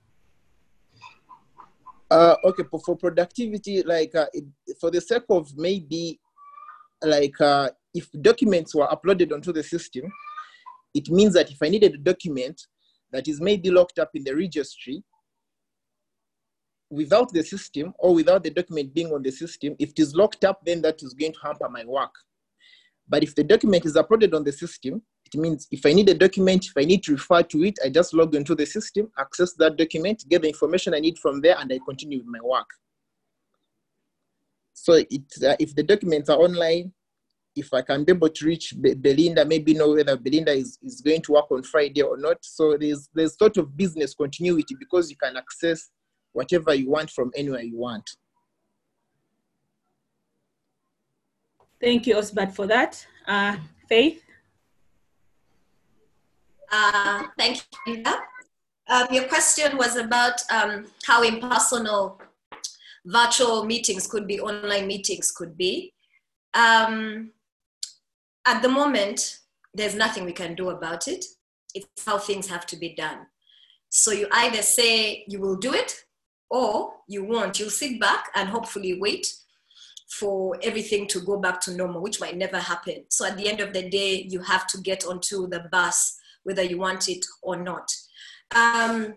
[SPEAKER 2] Uh, okay, but for productivity, like uh, it, for the sake of maybe, like uh, if documents were uploaded onto the system, it means that if I needed a document that is maybe locked up in the registry, without the system or without the document being on the system, if it is locked up, then that is going to hamper my work. But if the document is uploaded on the system, it means if I need a document, if I need to refer to it, I just log into the system, access that document, get the information I need from there, and I continue with my work. So it, uh, if the documents are online, if I can be able to reach Be Belinda, maybe know whether Belinda is, is going to work on Friday or not. So there's, there's sort of business continuity because you can access whatever you want from anywhere you want.
[SPEAKER 1] Thank you, Osbert, for that. Uh, Faith?
[SPEAKER 4] Uh, thank you, Linda. Um, your question was about um, how impersonal virtual meetings could be, online meetings could be. Um, at the moment, there's nothing we can do about it. It's how things have to be done. So you either say you will do it or you won't. You'll sit back and hopefully wait for everything to go back to normal, which might never happen. So at the end of the day, you have to get onto the bus, whether you want it or not. Um,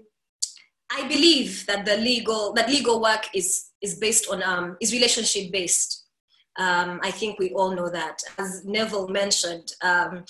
[SPEAKER 4] I believe that the legal, that legal work is, is based on, um, is relationship based. Um, I think we all know that. As Neville mentioned, um,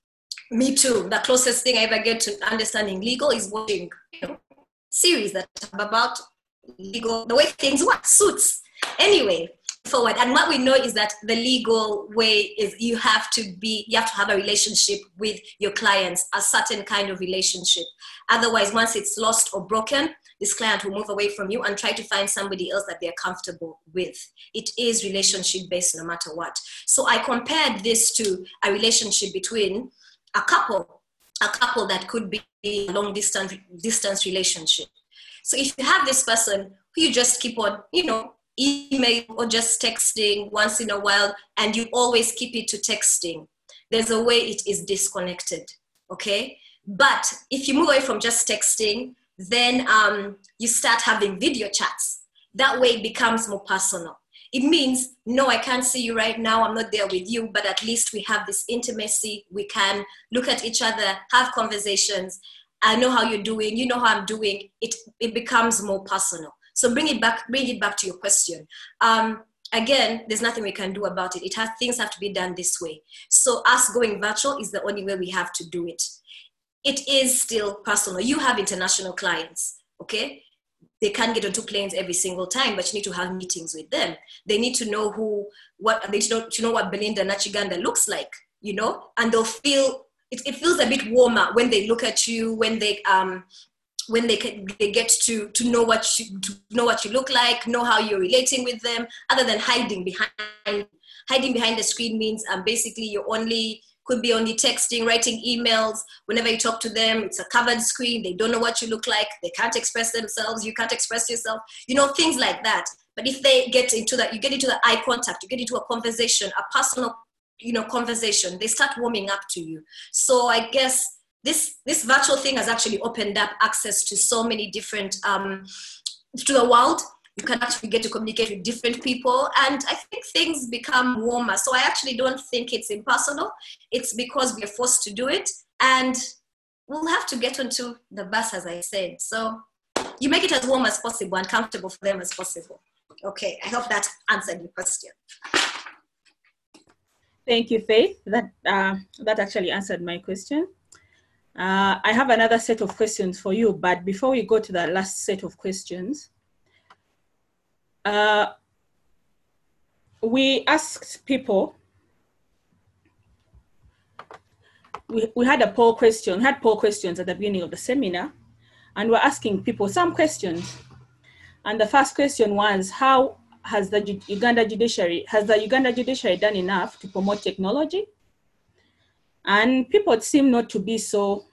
[SPEAKER 4] me too, the closest thing I ever get to understanding legal is watching, you know, series that are about legal, the way things work, suits. Anyway, forward. And what we know is that the legal way is you have to be, you have to have a relationship with your clients, a certain kind of relationship. Otherwise, once it's lost or broken, this client will move away from you and try to find somebody else that they're comfortable with. It is relationship based no matter what. So I compared this to a relationship between a couple, a couple that could be a long distance, distance relationship. So if you have this person who you just keep on, you know, email or just texting once in a while, and you always keep it to texting, there's a way it is disconnected, okay? But if you move away from just texting, then um, you start having video chats. That way it becomes more personal. It means, no, I can't see you right now, I'm not there with you, but at least we have this intimacy. We can look at each other, have conversations. I know how you're doing, you know how I'm doing. It, it becomes more personal. So bring it back, bring it back to your question. Um, again, there's nothing we can do about it. It has, things have to be done this way. So us going virtual is the only way we have to do it. It is still personal. You have international clients, okay? They can't get onto planes every single time, but you need to have meetings with them. They need to know who, what, they need to know, to know what Belinda Nachiganda looks like, you know? And they'll feel, it, it feels a bit warmer when they look at you, when they, um, when they can, they get to, to know what you, to know what you look like, know how you're relating with them, other than hiding behind, hiding behind the screen means um, basically you're only, could be only texting, writing emails. Whenever you talk to them, it's a covered screen. They don't know what you look like. They can't express themselves. You can't express yourself. You know, things like that. But if they get into that, you get into the eye contact, you get into a conversation, a personal, you know, conversation, they start warming up to you. So I guess this, this virtual thing has actually opened up access to so many different, um, to the world. You can actually get to communicate with different people, and I think things become warmer. So I actually don't think it's impersonal. It's because we're forced to do it, and we'll have to get onto the bus, as I said. So you make it as warm as possible and comfortable for them as possible. Okay, I hope that answered your question.
[SPEAKER 1] Thank you, Faith. That, uh, that actually answered my question. Uh, I have another set of questions for you, but before we go to the last set of questions, Uh, we asked people, we, we had a poll question, had poll questions at the beginning of the seminar, and we're asking people some questions. And the first question was, how has the Uganda judiciary, has the Uganda judiciary done enough to promote technology? And people seem not to be so,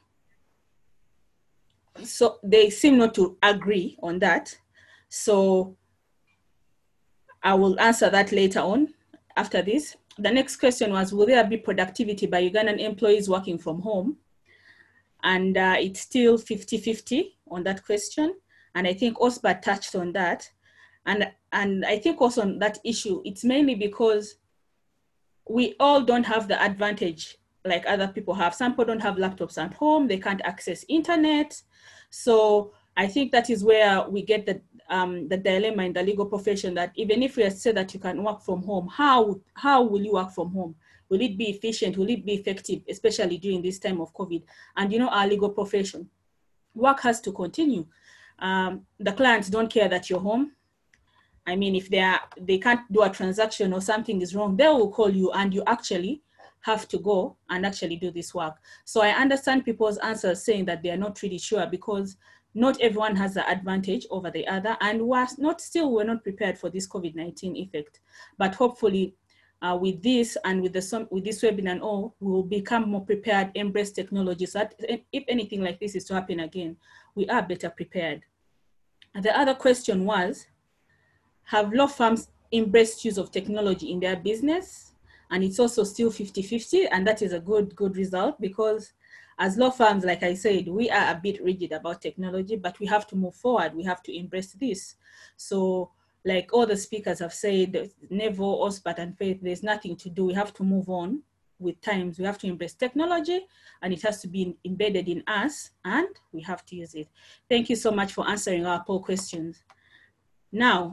[SPEAKER 1] so they seem not to agree on that. So I will answer that later on after this. The next question was, will there be productivity by Ugandan employees working from home? And uh, it's still fifty fifty on that question. And I think Osbert touched on that. And, and I think also on that issue, it's mainly because we all don't have the advantage like other people have. Some people don't have laptops at home, they can't access internet. So I think that is where we get the Um, the dilemma in the legal profession, that even if we say that you can work from home, how, how will you work from home? Will it be efficient? Will it be effective, especially during this time of COVID? And you know, our legal profession, work has to continue. Um, the clients don't care that you're home. I mean, if they are, they can't do a transaction or something is wrong, they will call you and you actually have to go and actually do this work. So I understand people's answers saying that they are not really sure, because not everyone has the advantage over the other, and we're not still, we're not prepared for this COVID nineteen effect. But hopefully uh, with this and with, the, with this webinar and all, we will become more prepared, embrace technology, so that if anything like this is to happen again, we are better prepared. And the other question was, have law firms embraced use of technology in their business? And it's also still fifty fifty, and that is a good, good result, because as law firms, like I said, we are a bit rigid about technology, but we have to move forward. We have to embrace this. So like all the speakers have said, Neville, Osbert, and Faith, there's nothing to do. We have to move on with times. We have to embrace technology, and it has to be embedded in us, and we have to use it. Thank you so much for answering our poll questions. Now,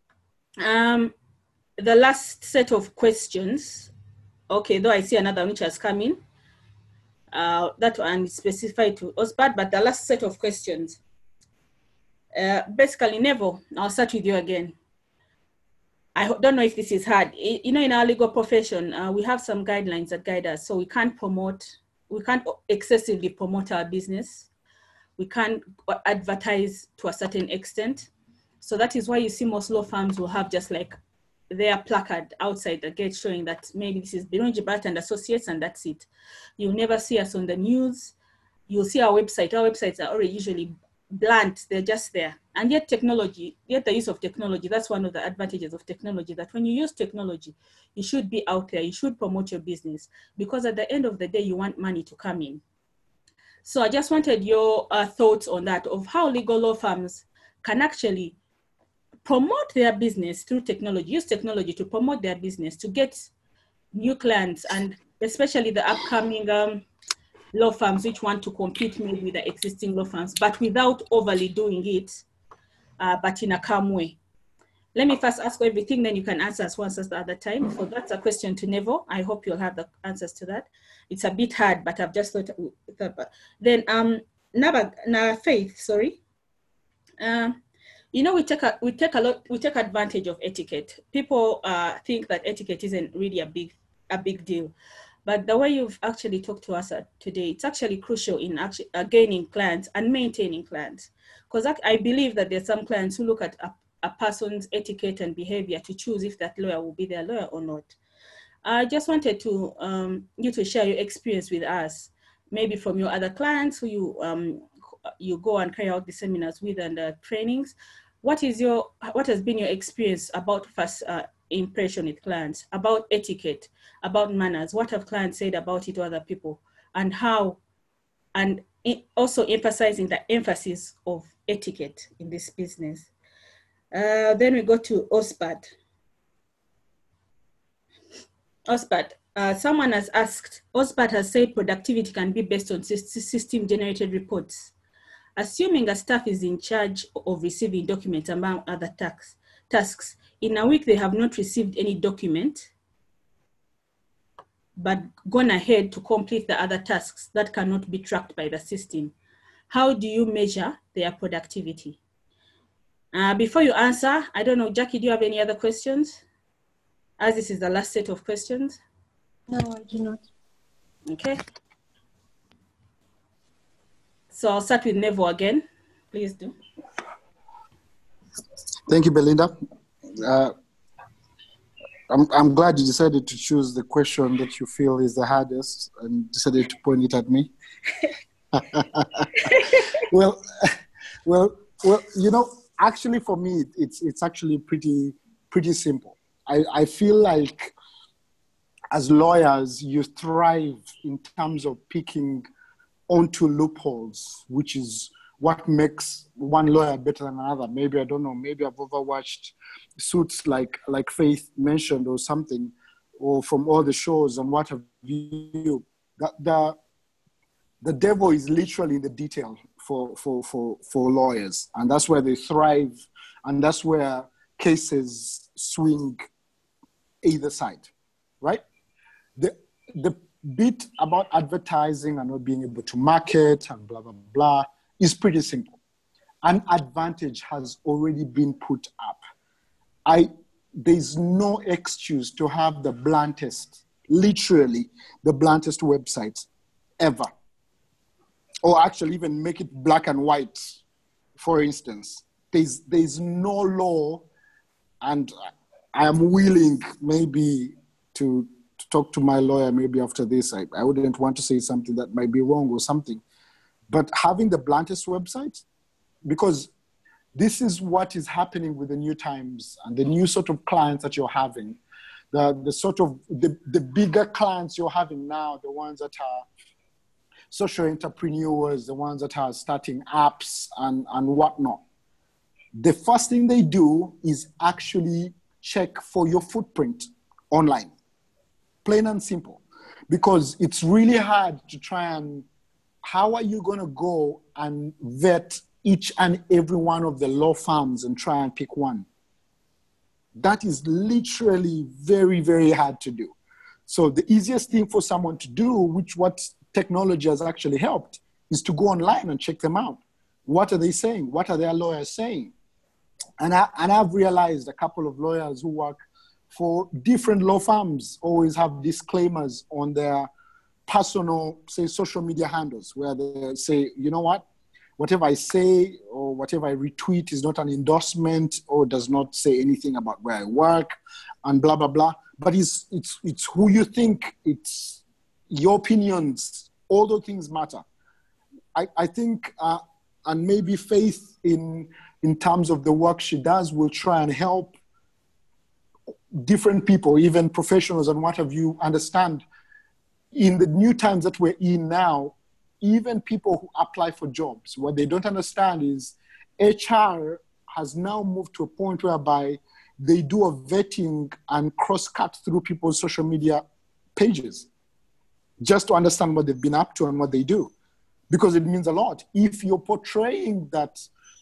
[SPEAKER 1] um, the last set of questions, okay, though I see another which has come in, uh, that one is specified to Osbert, but the last set of questions, uh, basically, Neville, I'll start with you again. I don't know if this is hard. You know, in our legal profession, uh, we have some guidelines that guide us, so we can't promote, we can't excessively promote our business. We can't advertise to a certain extent. So that is why you see most law firms will have just like their placard outside the gate showing that maybe this is Birungi Bharat and Associates, and that's it. You'll never see us on the news. You'll see our website. Our websites are already usually blunt, they're just there. And yet technology, yet the use of technology, that's one of the advantages of technology, that when you use technology, you should be out there, you should promote your business, because at the end of the day, you want money to come in. So I just wanted your uh, thoughts on that, of how legal law firms can actually promote their business through technology, use technology to promote their business, to get new clients, and especially the upcoming um, law firms which want to compete maybe with the existing law firms, but without overly doing it, uh, but in a calm way. Let me first ask everything, then you can answer as once as the other time. So that's a question to Neville. I hope you'll have the answers to that. It's a bit hard, but I've just thought. thought then, um, Naba, na Faith, sorry. Uh, you know, we take a we take a lot we take advantage of etiquette. People uh, think that etiquette isn't really a big a big deal, but the way you've actually talked to us today, it's actually crucial in actually uh, gaining clients and maintaining clients. Because I, I believe that there's some clients who look at a, a person's etiquette and behavior to choose if that lawyer will be their lawyer or not. I just wanted to um, you to share your experience with us, maybe from your other clients who you um, you go and carry out the seminars with and uh, trainings. What is your what has been your experience about first uh, impression with clients, about etiquette, about manners? What have clients said about it to other people, and how, and also emphasizing the emphasis of etiquette in this business. Uh, then we go to Osbert. Osbert, uh, someone has asked, Osbert has said productivity can be based on system generated reports. Assuming a staff is in charge of receiving documents among other tax, tasks, in a week they have not received any document, but gone ahead to complete the other tasks that cannot be tracked by the system. How do you measure their productivity? Uh, before you answer, I don't know, Jackie, do you have any other questions? As this is the last set of questions.
[SPEAKER 3] No, I do not.
[SPEAKER 1] Okay. So I'll start with Neville again. Please do.
[SPEAKER 5] Thank you, Belinda. Uh, I'm, I'm glad you decided to choose the question that you feel is the hardest and decided to point it at me. well, well, well, you know, actually for me, it's, it's actually pretty, pretty simple. I, I feel like as lawyers, you thrive in terms of picking onto loopholes, which is what makes one lawyer better than another. Maybe, I don't know, maybe I've overwatched suits like, like Faith mentioned or something, or from all the shows and what have you. The, the, the devil is literally in the detail for, for, for, for lawyers. And that's where they thrive. And that's where cases swing either side, right? The, the bit about advertising and not being able to market and blah, blah, blah is pretty simple. An advantage has already been put up. I, there's no excuse to have the bluntest, literally the bluntest website ever. Or actually even make it black and white, for instance. There's, there's no law, and I am willing maybe to, to talk to my lawyer maybe after this. I, I wouldn't want to say something that might be wrong or something. But having the bluntest website, because this is what is happening with the new times and the new sort of clients that you're having. the, the sort of the, the bigger clients you're having now, the ones that are social entrepreneurs, the ones that are starting apps and, and whatnot, the first thing they do is actually check for your footprint online. Plain and simple. Because it's really hard to try and, how are you going to go and vet each and every one of the law firms and try and pick one? That is literally very, very hard to do. So the easiest thing for someone to do, which what technology has actually helped, is to go online and check them out. What are they saying? What are their lawyers saying? And, I, and I've realized a couple of lawyers who work for different law firms always have disclaimers on their personal, say, social media handles, where they say, you know what, whatever I say or whatever I retweet is not an endorsement or does not say anything about where I work and blah, blah, blah. But it's, it's, it's who you think, it's your opinions, all those things matter. I, I think, uh, and maybe Faith in, in terms of the work she does will try and help different people, even professionals and what have you, understand in the new times that we're in now, even people who apply for jobs, what they don't understand is H R has now moved to a point whereby they do a vetting and cross-cut through people's social media pages just to understand what they've been up to and what they do, because it means a lot. If you're portraying that,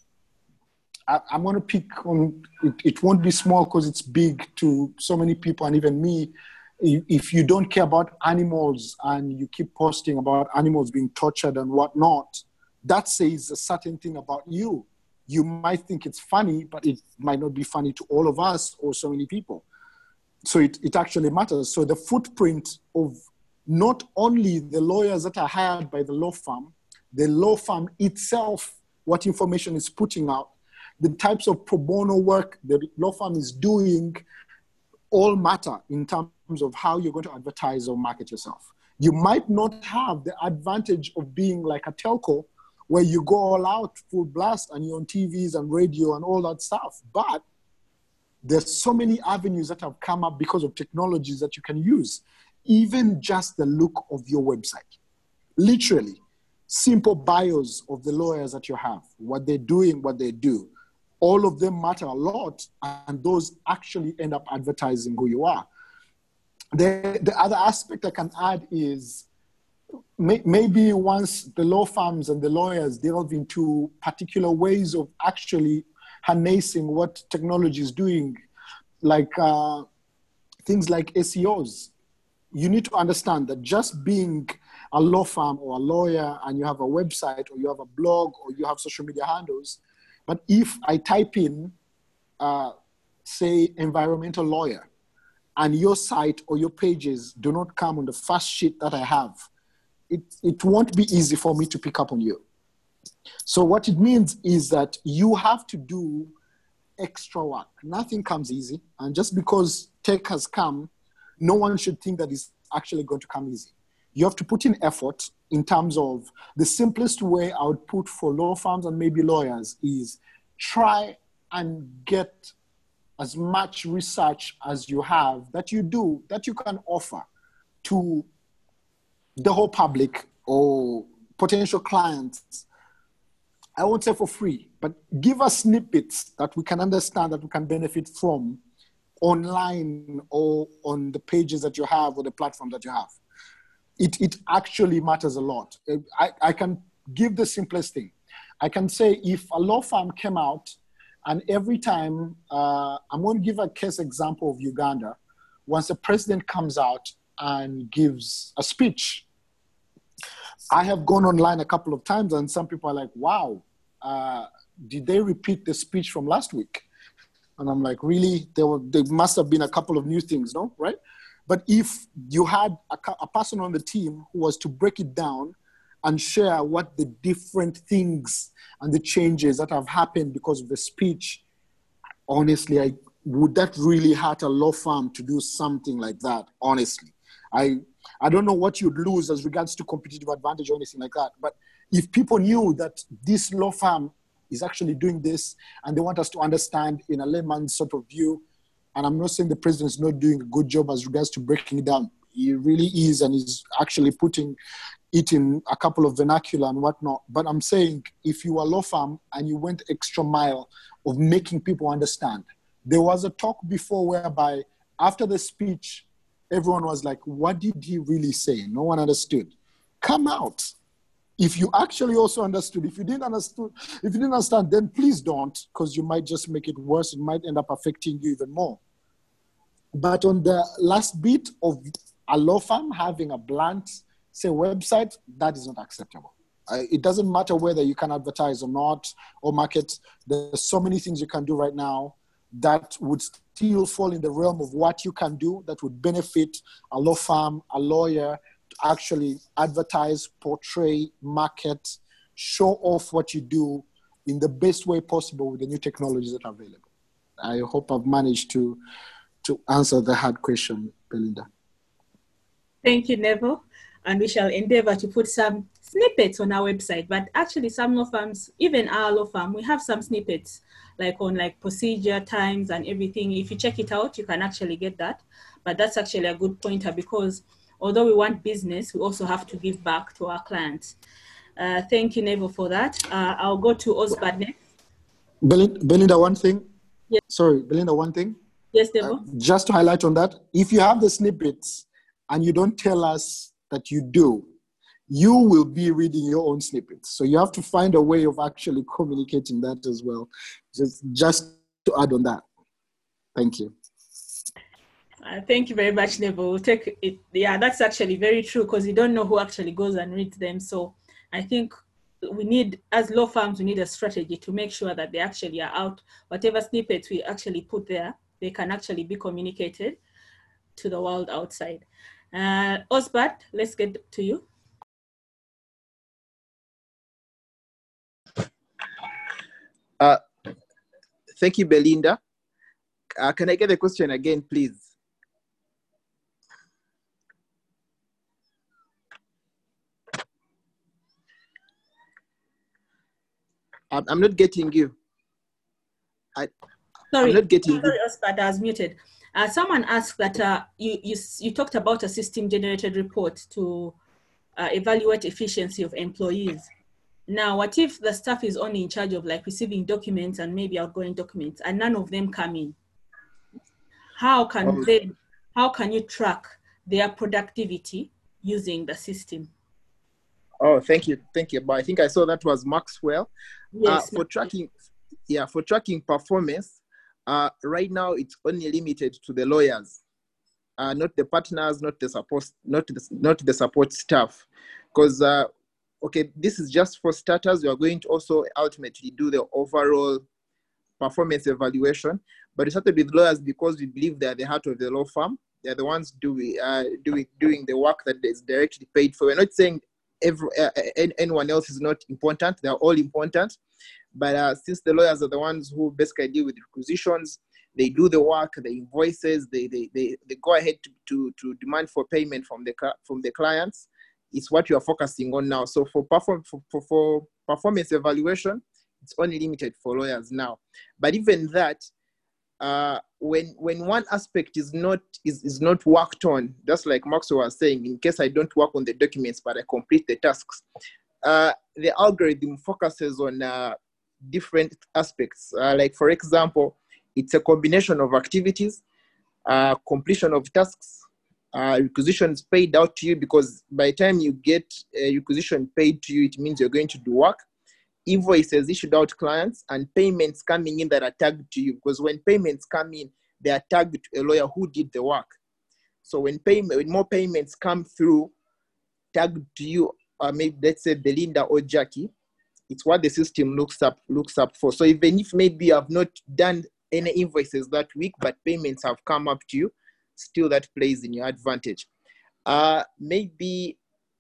[SPEAKER 5] I, I'm going to pick on, it, it won't be small because it's big to so many people and even me. If you don't care about animals and you keep posting about animals being tortured and whatnot, that says a certain thing about you. You might think it's funny, but it might not be funny to all of us or so many people. So it, it actually matters. So the footprint of not only the lawyers that are hired by the law firm, the law firm itself, what information is putting out, the types of pro bono work the law firm is doing, all matter in terms of how you're going to advertise or market yourself. You might not have the advantage of being like a telco where you go all out full blast and you're on T Vs and radio and all that stuff. But there's so many avenues that have come up because of technologies that you can use. Even just the look of your website. Literally, simple bios of the lawyers that you have, what they're doing, what they do. All of them matter a lot, and those actually end up advertising who you are. The, the other aspect I can add is may, maybe once the law firms and the lawyers delve into particular ways of actually harnessing what technology is doing, like uh, things like S E Os, you need to understand that just being a law firm or a lawyer and you have a website or you have a blog or you have social media handles, but if I type in, uh, say, environmental lawyer, and your site or your pages do not come on the first sheet that I have, it, it won't be easy for me to pick up on you. So what it means is that you have to do extra work. Nothing comes easy. And just because tech has come, no one should think that it's actually going to come easy. You have to put in effort in terms of the simplest way I would put for law firms and maybe lawyers is try and get as much research as you have that you do, that you can offer to the whole public or potential clients. I won't say for free, but give us snippets that we can understand, that we can benefit from online or on the pages that you have or the platform that you have. It, it actually matters a lot. I, I can give the simplest thing. I can say if a law firm came out and every time, uh, I'm going to give a case example of Uganda, once the president comes out and gives a speech, I have gone online a couple of times and some people are like, wow, uh, did they repeat the speech from last week? And I'm like, really? There, were, there must have been a couple of new things, no? Right? But if you had a, a person on the team who was to break it down and share what the different things and the changes that have happened because of the speech, honestly, I, would that really hurt a law firm to do something like that? Honestly, I, I don't know what you'd lose as regards to competitive advantage or anything like that. But if people knew that this law firm is actually doing this and they want us to understand in a layman's sort of view, And I'm not saying the president is not doing a good job as regards to breaking it down. He really is, and he's actually putting it in a couple of vernacular and whatnot. But I'm saying if you are a law firm and you went extra mile of making people understand, there was a talk before whereby after the speech, everyone was like, what did he really say? No one understood. Come out. If you actually also understood, if you didn't understood, if you didn't understand, then please don't, because you might just make it worse. It might end up affecting you even more. But on the last bit of a law firm having a blunt, say, website, that is not acceptable. Uh, it doesn't matter whether you can advertise or not, or market. There's so many things you can do right now that would still fall in the realm of what you can do that would benefit a law firm, a lawyer, to actually advertise, portray, market, show off what you do in the best way possible with the new technologies that are available. I hope I've managed to, to answer the hard question, Belinda.
[SPEAKER 1] Thank you, Neville. And we shall endeavor to put some snippets on our website. But actually, some law firms, even our law firm, we have some snippets like on like procedure, times, and everything. If you check it out, you can actually get that. But that's actually a good pointer, because although we want business, we also have to give back to our clients. Uh, thank you, Neville, for that. Uh, I'll go to Osbert next.
[SPEAKER 5] Belinda, Belinda, one thing.
[SPEAKER 1] Yes.
[SPEAKER 5] Sorry, Belinda, one thing.
[SPEAKER 1] Yes, Neville.
[SPEAKER 5] Uh, just to highlight on that, if you have the snippets and you don't tell us that you do, you will be reading your own snippets. So you have to find a way of actually communicating that as well. Just, just to add on that. Thank you.
[SPEAKER 1] Uh, thank you very much, Neville. We'll take it. Yeah, that's actually very true, because you don't know who actually goes and reads them. So I think we need, as law firms, we need a strategy to make sure that they actually are out. Whatever snippets we actually put there, they can actually be communicated to the world outside. Uh, Osbert, let's get to you.
[SPEAKER 2] Uh, thank you, Belinda. Uh, can I get the question again, please? I'm, I'm not getting you. I,
[SPEAKER 1] Sorry,
[SPEAKER 2] I'm not getting
[SPEAKER 1] sorry,
[SPEAKER 2] you.
[SPEAKER 1] Osbert, I was muted. Uh, someone asked that uh, you, you, you talked about a system-generated report to uh, evaluate efficiency of employees. Now, what if the staff is only in charge of like receiving documents and maybe outgoing documents, and none of them come in? How can
[SPEAKER 2] Oh.
[SPEAKER 1] they, how can you track their productivity using the system?
[SPEAKER 2] Oh, thank you, thank you. But I think I saw that was Maxwell.
[SPEAKER 1] Yes.
[SPEAKER 2] Uh, for tracking, yeah, for tracking performance, uh, right now it's only limited to the lawyers, uh, not the partners, not the support, not the, not the support staff, because uh, okay, this is just for starters. We are going to also ultimately do the overall performance evaluation, but we started with lawyers because we believe they are the heart of the law firm. They are the ones doing uh, doing doing the work that is directly paid for. We're not saying every uh, anyone else is not important. They are all important, but uh, since the lawyers are the ones who basically deal with requisitions, they do the work, the invoices, they they they, they go ahead to, to to demand for payment from the from the clients. It's what you are focusing on now. So for perform for, for, for performance evaluation, it's only limited for lawyers now. But even that, uh, when when one aspect is not is, is not worked on, just like Maxwell was saying, in case I don't work on the documents but I complete the tasks, uh, the algorithm focuses on uh, different aspects. Uh, like for example, it's a combination of activities, uh, completion of tasks, uh, requisitions paid out to you, because by the time you get a requisition paid to you, it means you're going to do work. Invoices issued out to clients, and payments coming in that are tagged to you, because when payments come in, they are tagged to a lawyer who did the work. So when payment, when more payments come through, tagged to you, uh, maybe let's say Belinda or Jackie, it's what the system looks up looks up for. So even if maybe you have not done any invoices that week, but payments have come up to you, still that plays in your advantage. Uh, maybe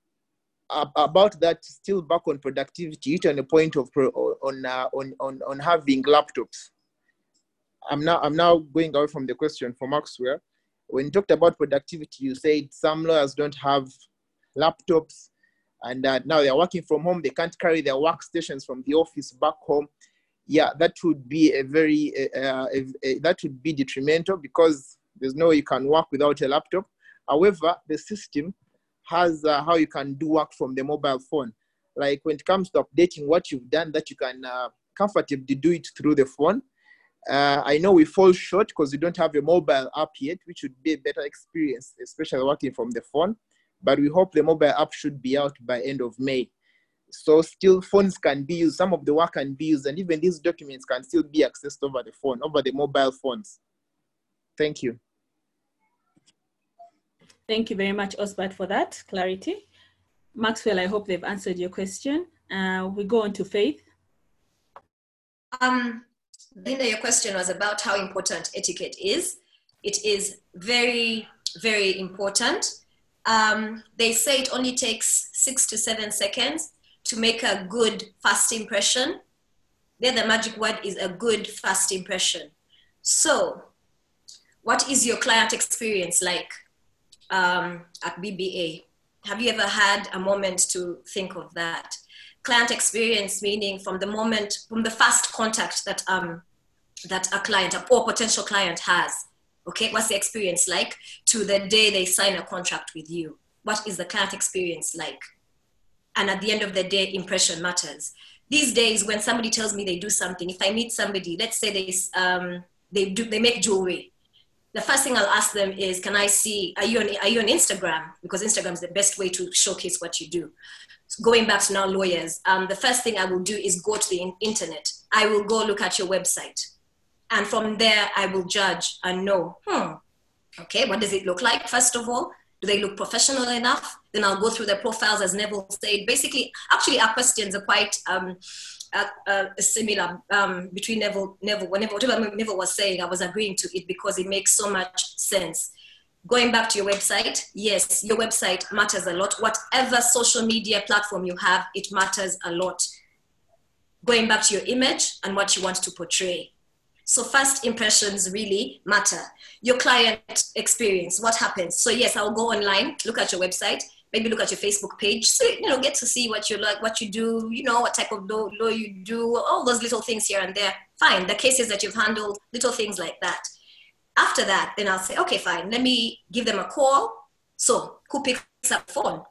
[SPEAKER 2] about that, still back on productivity, each on the point of pro, on, uh, on on on having laptops. I'm now I'm now going away from the question for Maxwell. When you talked about productivity, you said some lawyers don't have laptops, and uh, now they're working from home. They can't carry their workstations from the office back home. yeah, that would be a very, uh, a, a, that would be detrimental because there's no way you can work without a laptop. However, the system has uh, how you can do work from the mobile phone. Like when it comes to updating what you've done, that you can uh, comfortably do it through the phone. Uh, I know we fall short because we don't have a mobile app yet, which would be a better experience, especially working from the phone. But we hope the mobile app should be out by end of May. So still phones can be used, some of the work can be used, and even these documents can still be accessed over the phone, over the mobile phones. Thank you.
[SPEAKER 1] Thank you very much, Osbert, for that clarity. Maxwell, I hope they've answered your question. Uh, we go on to Faith.
[SPEAKER 4] Um, Linda, your question was about how important etiquette is. It is very, very important. Um, they say it only takes six to seven seconds to make a good first impression. There, the magic word is a good first impression. So, what is your client experience like um, at B B A? Have you ever had a moment to think of that? Client experience meaning from the moment, from the first contact that um, that a client or potential client has. Okay, what's the experience like to the day they sign a contract with you? What is the client experience like? And at the end of the day, impression matters. These days, when somebody tells me they do something, if I meet somebody, let's say they um, they do they make jewelry, the first thing I'll ask them is, can I see, are you on, are you on Instagram? Because Instagram is the best way to showcase what you do. So going back to now lawyers, um, the first thing I will do is go to the internet. I will go look at your website. And from there, I will judge and know, hmm, okay, what does it look like, first of all? Do they look professional enough? Then I'll go through their profiles, as Neville said. Basically, actually, our questions are quite um, uh, uh, similar um, between Neville, Neville, whenever, whatever Neville was saying, I was agreeing to it because it makes so much sense. Going back to your website, yes, your website matters a lot. Whatever social media platform you have, it matters a lot. Going back to your image and what you want to portray. So first impressions really matter. Your client experience, what happens? So yes, I'll go online, look at your website, maybe look at your Facebook page, so you know, get to see what you like, what you do, you know, what type of law, law you do, all those little things here and there. Fine, the cases that you've handled, little things like that. After that, then I'll say, okay, fine, let me give them a call. So who picks up the phone?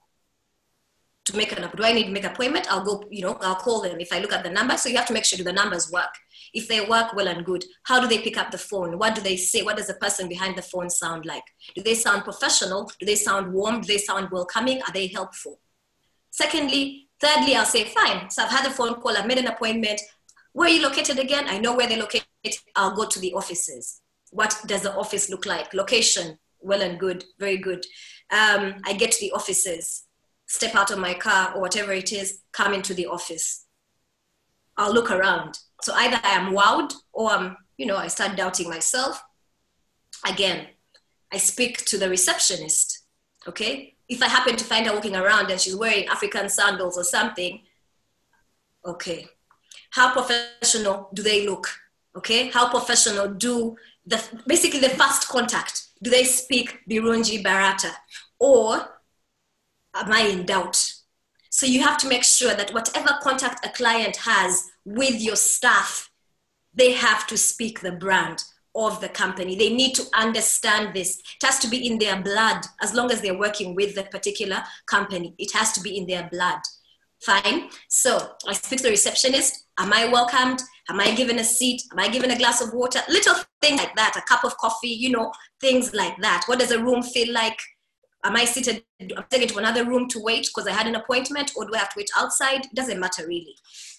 [SPEAKER 4] To make an, do I need to make an appointment? I'll go, you know, I'll call them if I look at the number. So you have to make sure do the numbers work. If they work well and good, how do they pick up the phone? What do they say? What does the person behind the phone sound like? Do they sound professional? Do they sound warm? Do they sound welcoming? Are they helpful? Secondly, thirdly, I'll say, fine. So I've had a phone call. I've made an appointment. Where are you located again? I know where they're located. I'll go to the offices. What does the office look like? Location, well and good, very good. Um, I get to the offices, step out of my car or whatever it is, come into the office. I'll look around. So either I am wowed or I'm, you know, I start doubting myself. Again, I speak to the receptionist, okay? If I happen to find her walking around and she's wearing African sandals or something, okay. How professional do they look, okay? How professional do, the basically the first contact, do they speak Birungi Barata or am I in doubt? So you have to make sure that whatever contact a client has with your staff, they have to speak the brand of the company. They need to understand this. It has to be in their blood. As long as they're working with the particular company, it has to be in their blood. Fine. So I speak to the receptionist. Am I welcomed? Am I given a seat? Am I given a glass of water? Little things like that, a cup of coffee, you know, things like that. What does a room feel like? Am I seated, I'm taken to another room to wait because I had an appointment, or do I have to wait outside? It doesn't matter really.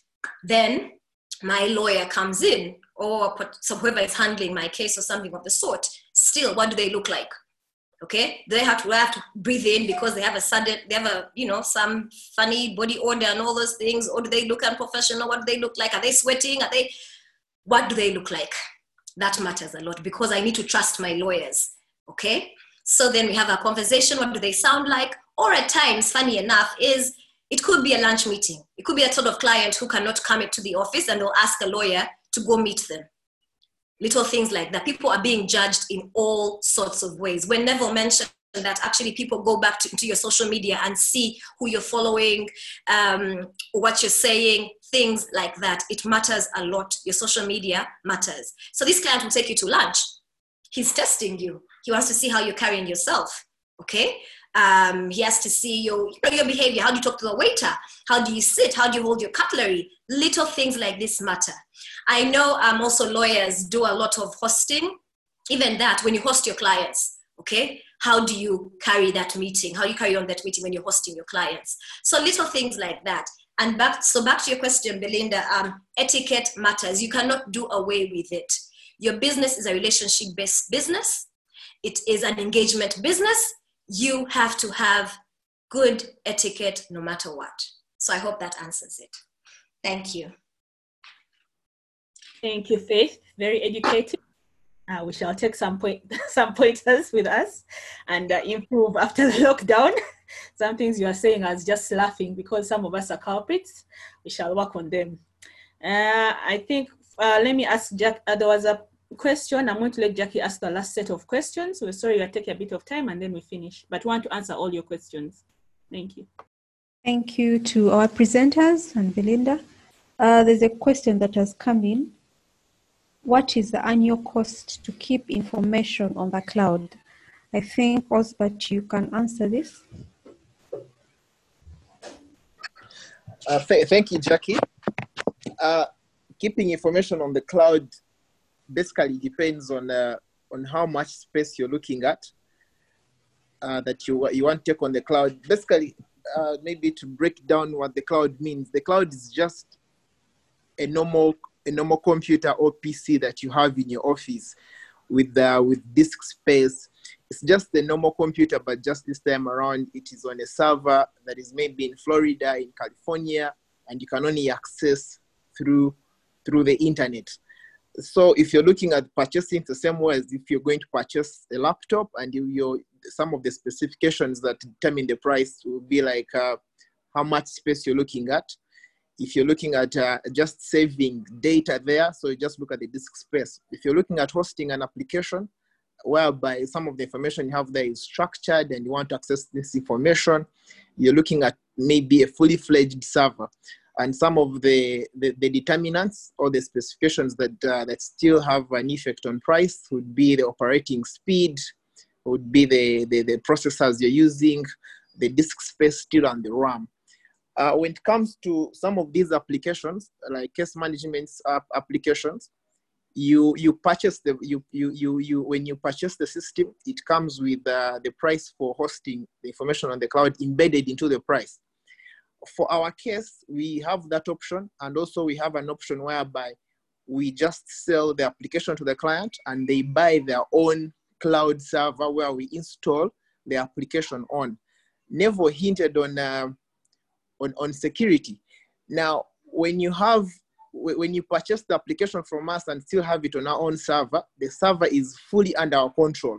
[SPEAKER 4] Then my lawyer comes in, or so whoever is handling my case or something of the sort. Still, what do they look like? Okay, do they have to, do I have to breathe in because they have a sudden, they have a, you know, some funny body odor and all those things, or do they look unprofessional? What do they look like? Are they sweating? Are they, what do they look like? That matters a lot because I need to trust my lawyers, okay? So then we have a conversation. What do they sound like? Or at times, funny enough, is it could be a lunch meeting. It could be a sort of client who cannot come into the office and they'll ask a lawyer to go meet them. Little things like that. People are being judged in all sorts of ways. When Neville mentioned that actually people go back to, to your social media and see who you're following, um, what you're saying, things like that. It matters a lot. Your social media matters. So this client will take you to lunch. He's testing you. He wants to see how you're carrying yourself, okay? Um, he has to see your, your behavior. How do you talk to the waiter? How do you sit? How do you hold your cutlery? Little things like this matter. I know um, also lawyers do a lot of hosting. Even that, when you host your clients, okay? How do you carry that meeting? How do you carry on that meeting when you're hosting your clients? So little things like that. And back, so back to your question, Belinda, um, etiquette matters. You cannot do away with it. Your business is a relationship-based business. It is an engagement business. You have to have good etiquette no matter what. So I hope that answers it. Thank you.
[SPEAKER 1] Thank you, Faith. Very educated. Uh, we shall take some point, some pointers with us and uh, improve after the lockdown. Some things you are saying as just laughing because some of us are culprits. We shall work on them. Uh, I think, uh, let me ask Jack, uh, there was a question. I'm going to let Jackie ask the last set of questions. We're sorry you'll take a bit of time and then we finish, but we want to answer all your questions. Thank you.
[SPEAKER 3] Thank you to our presenters and Belinda. Uh, there's a question that has come in. What is the annual cost to keep information on the cloud? I think, Osbert, you can answer this.
[SPEAKER 2] Uh, th thank you, Jackie. Uh, keeping information on the cloud basically depends on uh, on how much space you're looking at uh, that you you want to take on the cloud. Basically, uh, maybe to break down what the cloud means, the cloud is just a normal a normal computer or P C that you have in your office with uh, with disk space. It's just a normal computer, but just this time around, it is on a server that is maybe in Florida, in California, and you can only access through through the internet. So if you're looking at purchasing, the same way as if you're going to purchase a laptop, and you, you're, some of the specifications that determine the price will be like uh, how much space you're looking at. If you're looking at uh, just saving data there, so you just look at the disk space. If you're looking at hosting an application, whereby some of the information you have there is structured and you want to access this information, you're looking at maybe a fully fledged server. And some of the, the, the determinants or the specifications that, uh, that still have an effect on price would be the operating speed, would be the, the, the processors you're using, the disk space still, and the RAM. Uh, when it comes to some of these applications, like case management app applications, you you purchase the you you you you when you purchase the system, it comes with uh, the price for hosting the information on the cloud embedded into the price. For our case, we have that option, and also we have an option whereby we just sell the application to the client and they buy their own cloud server where we install the application on. Never hinted on uh, on on security. Now, when you have when you purchase the application from us and still have it on our own server, the server is fully under our control.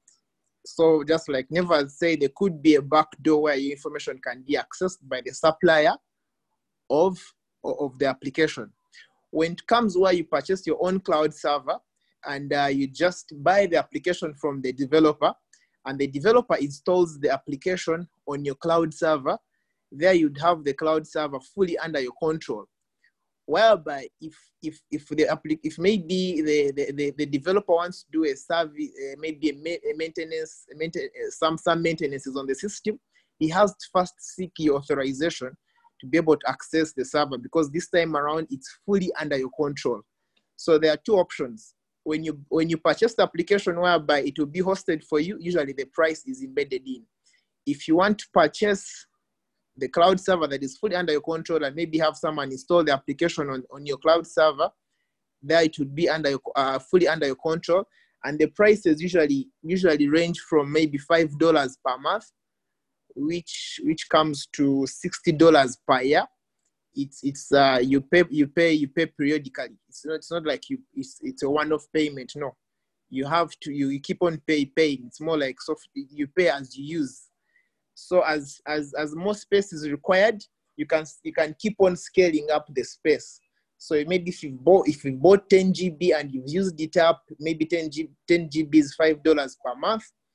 [SPEAKER 2] So just like Never say, there could be a backdoor where your information can be accessed by the supplier of, of the application. When it comes where you purchase your own cloud server and uh, you just buy the application from the developer and the developer installs the application on your cloud server, there you'd have the cloud server fully under your control. Whereby if if if the applic if maybe the, the, the, the developer wants to do a service, uh, maybe a, ma a maintenance, a mainten some some maintenance is on the system, he has to first seek your authorization to be able to access the server, because this time around it's fully under your control. So there are two options. When you when you purchase the application whereby it will be hosted for you, usually the price is embedded in. If you want to purchase the cloud server that is fully under your control and maybe have someone install the application on, on your cloud server, there it would be under your, uh, fully under your control. And the prices usually usually range from maybe five dollars per month, which which comes to sixty dollars per year. It's it's uh you pay you pay you pay periodically. It's not it's not like you it's it's a one-off payment. No, you have to you, you keep on pay paying. It's more like soft, you pay as you use. So as, as, as more space is required, you can, you can keep on scaling up the space. So maybe if you bought, if you bought ten G B and you've used it up, maybe ten G B is five dollars per month.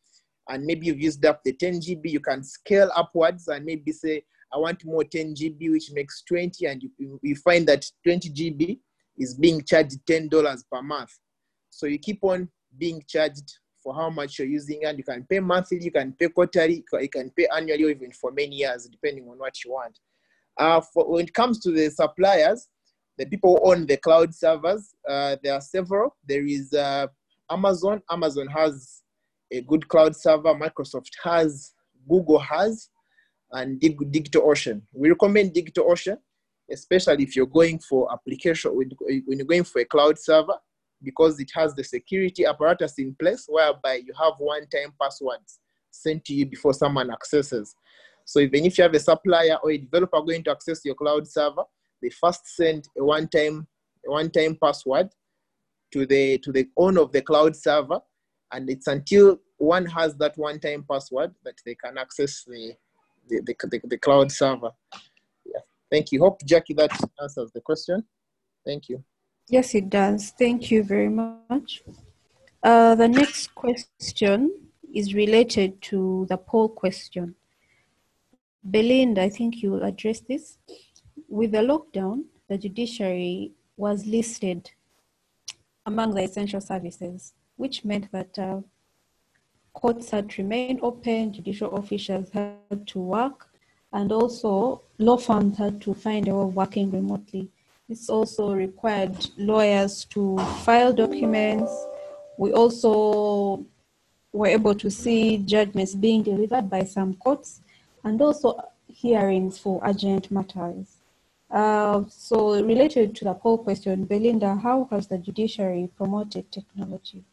[SPEAKER 2] and maybe you've used up the ten G B, you can scale upwards and maybe say, I want more ten G B, which makes twenty, and you, you find that twenty G B is being charged ten dollars per month. So you keep on being charged for how much you're using, and you can pay monthly, you can pay quarterly, you can pay annually, or even for many years, depending on what you want. Uh, for, when it comes to the suppliers, the people who own the cloud servers, uh, there are several. There is uh, Amazon. Amazon has a good cloud server. Microsoft has, Google has, and DigitalOcean. We recommend DigitalOcean, especially if you're going for application, when you're going for a cloud server, because it has the security apparatus in place whereby you have one-time passwords sent to you before someone accesses. So even if you have a supplier or a developer going to access your cloud server, they first send a one-time a one-time password to the to the owner of the cloud server, and it's until one has that one-time password that they can access the the, the, the, the cloud server. Yeah. Thank you. Hope, Jackie, that answers the question. Thank you.
[SPEAKER 6] Yes, it does. Thank you very much. Uh, the next question is related to the poll question. Belinda, I think you will address this. With the lockdown, the judiciary was listed among the essential services, which meant that uh, courts had to remain open, judicial officials had to work, and also law firms had to find a way of working remotely. This also required lawyers to file documents. We also were able to see judgments being delivered by some courts, and also hearings for urgent matters. Uh, so related to the poll question, Belinda, how has the judiciary promoted technology?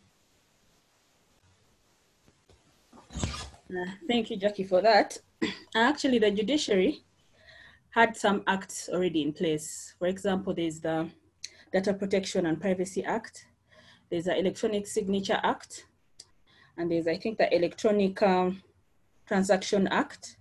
[SPEAKER 1] Uh, thank you, Jackie, for that. Actually, the judiciary had some acts already in place. For example, there's the Data Protection and Privacy Act, there's the Electronic Signature Act, and there's, I think, the Electronic um, Transaction Act.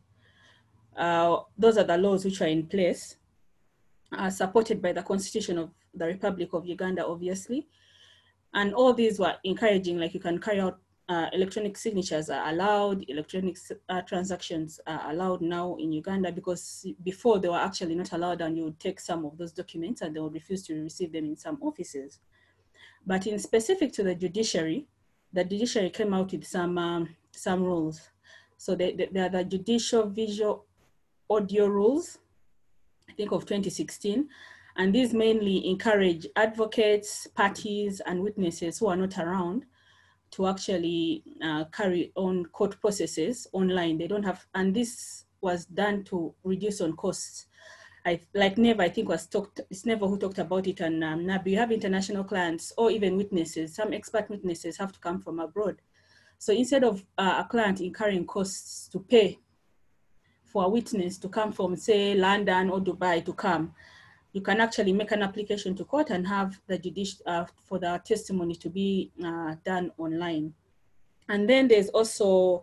[SPEAKER 1] Uh, those are the laws which are in place, uh, supported by the Constitution of the Republic of Uganda, obviously. And all these were encouraging, like you can carry out uh, electronic signatures are allowed, electronic uh, transactions are allowed now in Uganda, because before they were actually not allowed, and you would take some of those documents and they would refuse to receive them in some offices. But in specific to the judiciary, the judiciary came out with some, um, some rules. So they, they, they are the Judicial Visual Audio Rules, I think of twenty sixteen. And these mainly encourage advocates, parties, and witnesses who are not around to actually uh, carry on court processes online. They don't have, and this was done to reduce on costs. I, like Neva, I think was talked, it's Neva who talked about it, and um, Nabi, you have international clients or even witnesses. Some expert witnesses have to come from abroad. So instead of uh, a client incurring costs to pay for a witness to come from, say, London or Dubai to come, you can actually make an application to court and have the judici- uh, for the testimony to be uh, done online. And then there's also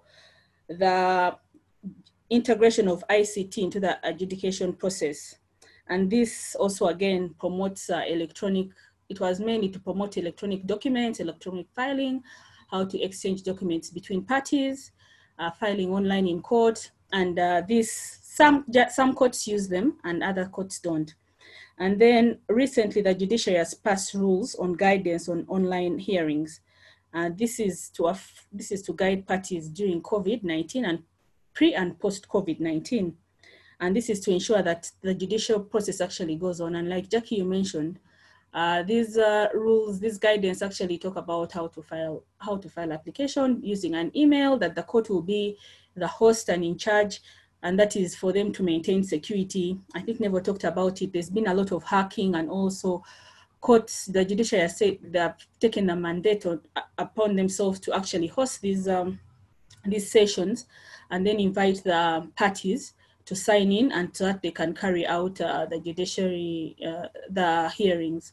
[SPEAKER 1] the integration of I C T into the adjudication process. And this also, again, promotes uh, electronic, it was mainly to promote electronic documents, electronic filing, how to exchange documents between parties, uh, filing online in court. And uh, this, some, some courts use them and other courts don't. And then recently, the judiciary has passed rules on guidance on online hearings. Uh, this is to uh, this is to guide parties during COVID nineteen and pre and post COVID nineteen. And this is to ensure that the judicial process actually goes on. And like Jackie, you mentioned, uh, these uh, rules, this guidance actually talk about how to file how to file application using an email, that the court will be the host and in charge. And that is for them to maintain security. I think Nevo talked about it. There's been a lot of hacking, and also courts, the judiciary has said they have taken a mandate on, upon themselves to actually host these, um, these sessions and then invite the parties to sign in, and so that they can carry out uh, the judiciary, uh, the hearings.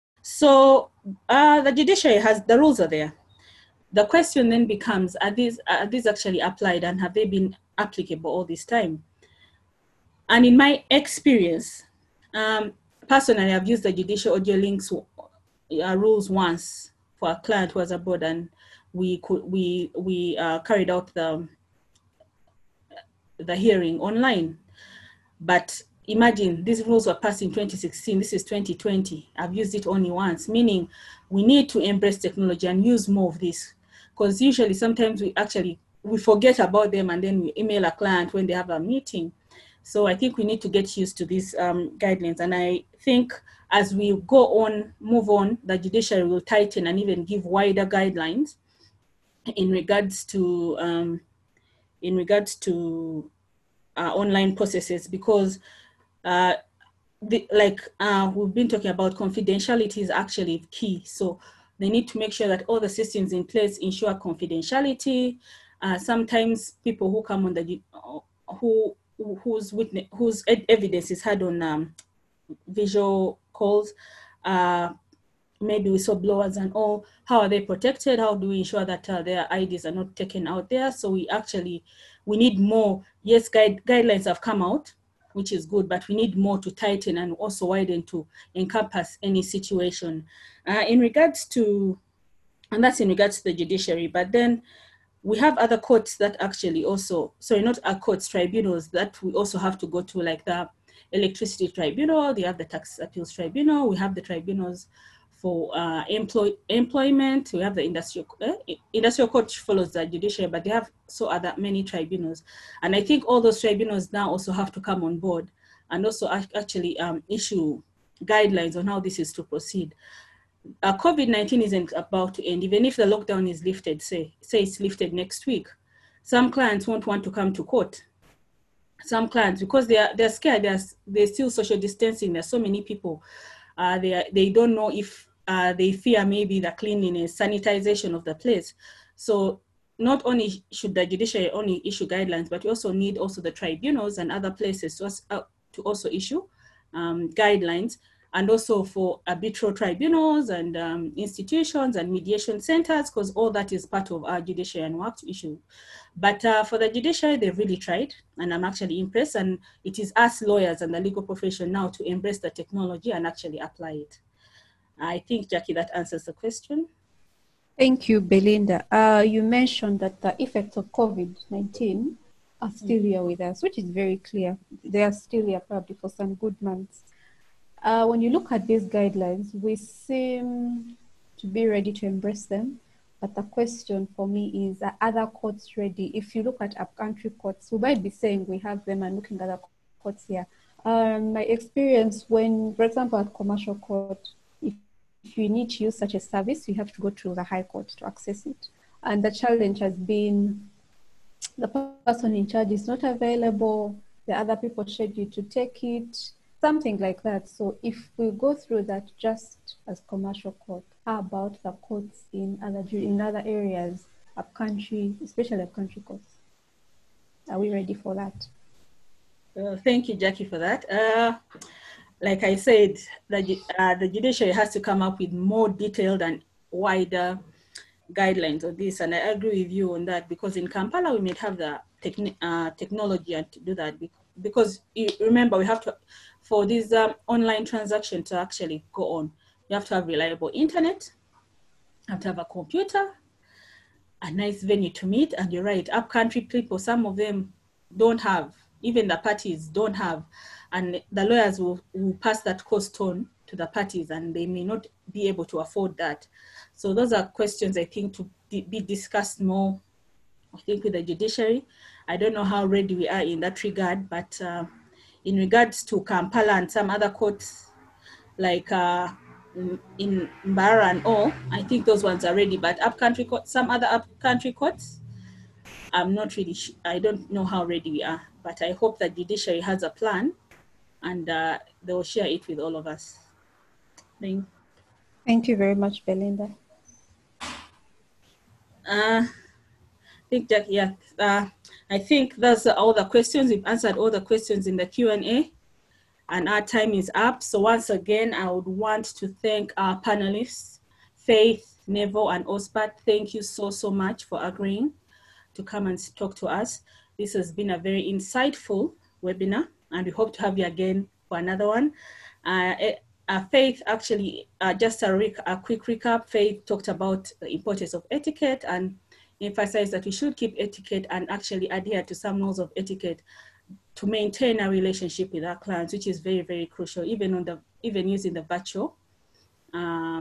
[SPEAKER 1] So uh, the judiciary has, the rules are there. The question then becomes, are these, are these actually applied, and have they been applicable all this time? And in my experience, um, personally, I've used the judicial audio links uh, rules once for a client who was abroad, and we could we we uh, carried out the the hearing online. But imagine these rules were passed in twenty sixteen. This is twenty twenty. I've used it only once, meaning we need to embrace technology and use more of this, because usually sometimes we actually we forget about them and then we email a client when they have a meeting. So I think we need to get used to these um, guidelines. And I think as we go on, move on, the judiciary will tighten and even give wider guidelines in regards to um, in regards to uh, online processes, because uh, the, like uh, we've been talking about, confidentiality is actually key. So they need to make sure that all the systems in place ensure confidentiality. Uh, sometimes people who come on the who whose witness whose evidence is had on um, visual calls, uh, maybe whistleblowers and all, how are they protected? How do we ensure that uh, their I Ds are not taken out there? So we actually, we need more. Yes, guide, guidelines have come out, which is good, but we need more to tighten and also widen to encompass any situation. Uh, in regards to, and that's in regards to the judiciary, but then we have other courts that actually also, sorry, not our courts, tribunals that we also have to go to, like the Electricity Tribunal, they have the Tax Appeals Tribunal, we have the tribunals for uh, employ, employment, we have the industrial, eh, industrial court follows the judiciary, but they have so other many tribunals. And I think all those tribunals now also have to come on board and also actually um, issue guidelines on how this is to proceed. Uh, COVID nineteen isn't about to end. Even if the lockdown is lifted, say, say it's lifted next week, some clients won't want to come to court. Some clients, because they are they're scared, they're, they're still social distancing, there's so many people. Uh, they, are, they don't know if uh, they fear maybe the cleanliness, sanitization of the place. So not only should the judiciary only issue guidelines, but we also need also the tribunals and other places to, uh, to also issue um, guidelines, and also for arbitral tribunals and um, institutions and mediation centers, because all that is part of our judiciary and work to issue. But uh, for the judiciary, they've really tried, and I'm actually impressed. And it is us lawyers and the legal profession now to embrace the technology and actually apply it. I think, Jackie, that answers the question.
[SPEAKER 6] Thank you, Belinda. Uh, you mentioned that the effects of COVID nineteen are still here with us, which is very clear. They are still here probably for some good months. Uh, when you look at these guidelines, we seem to be ready to embrace them. But the question for me is, are other courts ready? If you look at upcountry courts, we might be saying we have them and looking at other courts here. Um, my experience when, for example, at commercial court, if, if you need to use such a service, you have to go to the High Court to access it. And the challenge has been the person in charge is not available, the other people scheduled to take it, something like that. So if we go through that just as commercial court, how about the courts in other in other areas, upcountry, especially upcountry courts? Are we ready for that?
[SPEAKER 1] Uh, thank you, Jackie, for that. Uh, like I said, the, uh, the judiciary has to come up with more detailed and wider guidelines on this, and I agree with you on that, because in Kampala we may have the techni uh, technology and to do that, because you remember we have to, for this um, online transaction to actually go on, you have to have reliable internet, you have to have a computer, a nice venue to meet, and you're right, upcountry people, some of them don't have, even the parties don't have, and the lawyers will, will pass that cost on to the parties, and they may not be able to afford that. So those are questions I think to be discussed more, I think, with the judiciary. I don't know how ready we are in that regard, but uh, in regards to Kampala and some other courts, like uh, in Mbara and all, I think those ones are ready, but upcountry courts, some other upcountry courts, I'm not really, I don't know how ready we are, but I hope that the judiciary has a plan and uh, they will share it with all of us. Thank,
[SPEAKER 6] Thank you very much, Belinda.
[SPEAKER 1] Uh, I think that, yeah, uh, I think that's all the questions. We've answered all the questions in the Q and A, and our time is up. So once again, I would want to thank our panelists, Faith, Nevo, and Ospat. Thank you so, so much for agreeing to come and talk to us. This has been a very insightful webinar, and we hope to have you again for another one. Uh, uh, Faith actually, uh, just a, rec a quick recap, Faith talked about the importance of etiquette and emphasized that we should keep etiquette and actually adhere to some rules of etiquette to maintain a relationship with our clients, which is very, very crucial, even on the even using the virtual uh,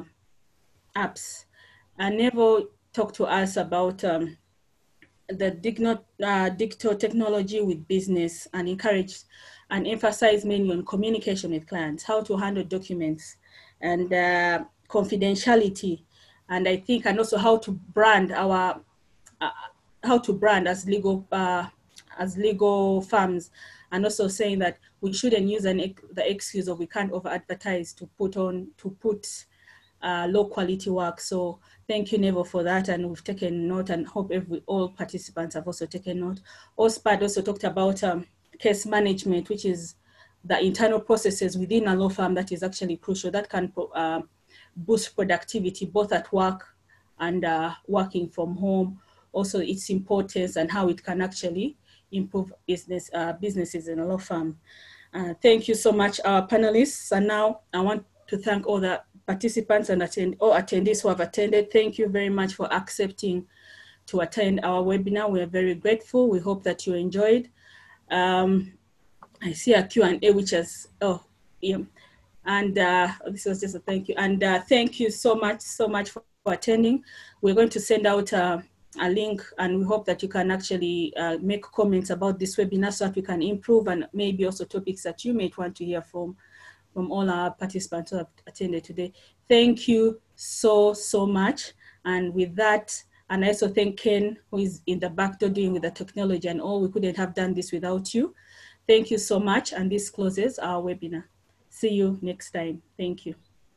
[SPEAKER 1] apps. And Neville talked to us about um, the digital, uh, digital technology with business and encourage and emphasize mainly on communication with clients, how to handle documents and uh, confidentiality. And I think, and also how to brand our, uh, how to brand as legal, uh, as legal firms, and also saying that we shouldn't use an, the excuse of we can't over advertise to put on, to put uh, low quality work. So thank you, Neville, for that. And we've taken note and hope every, all participants have also taken note. OSPAD also talked about um, case management, which is the internal processes within a law firm that is actually crucial, that can uh, boost productivity, both at work and uh, working from home. Also its importance and how it can actually improve business uh, businesses in a law firm. Uh, thank you so much, our panelists. And now I want to thank all the participants and attend, all attendees who have attended. Thank you very much for accepting to attend our webinar. We are very grateful. We hope that you enjoyed. Um, I see a Q and A, which is, oh, yeah. And uh, this was just a thank you. And uh, thank you so much, so much for, for attending. We're going to send out uh, a link, and we hope that you can actually uh, make comments about this webinar so that we can improve, and maybe also topics that you may want to hear from, from all our participants who have attended today. Thank you so, so much. And with that, and I also thank Ken, who is in the back door doing with the technology and all. We couldn't have done this without you. Thank you so much. And this closes our webinar. See you next time. Thank you.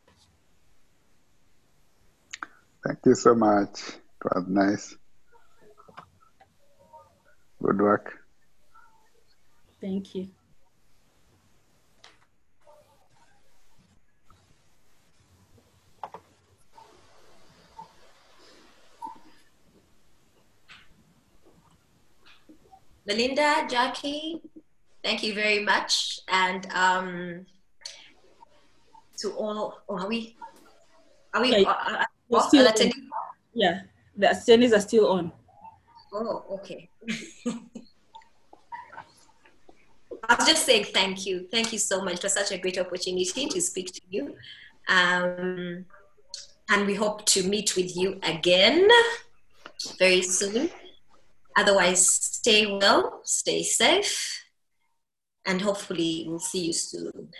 [SPEAKER 7] Thank you so much. It was nice. Good work.
[SPEAKER 1] Thank you.
[SPEAKER 4] Belinda, Jackie, thank you very much. And um, to all, oh, are we, are we,
[SPEAKER 1] Yeah,
[SPEAKER 4] uh,
[SPEAKER 1] we're
[SPEAKER 4] uh,
[SPEAKER 1] still
[SPEAKER 4] uh,
[SPEAKER 1] on. Yeah, the attendees are still on.
[SPEAKER 4] Oh, okay. I was just saying thank you. Thank you so much for such a great opportunity to speak to you. Um, and we hope to meet with you again very soon. Otherwise, stay well, stay safe, and hopefully we'll see you soon.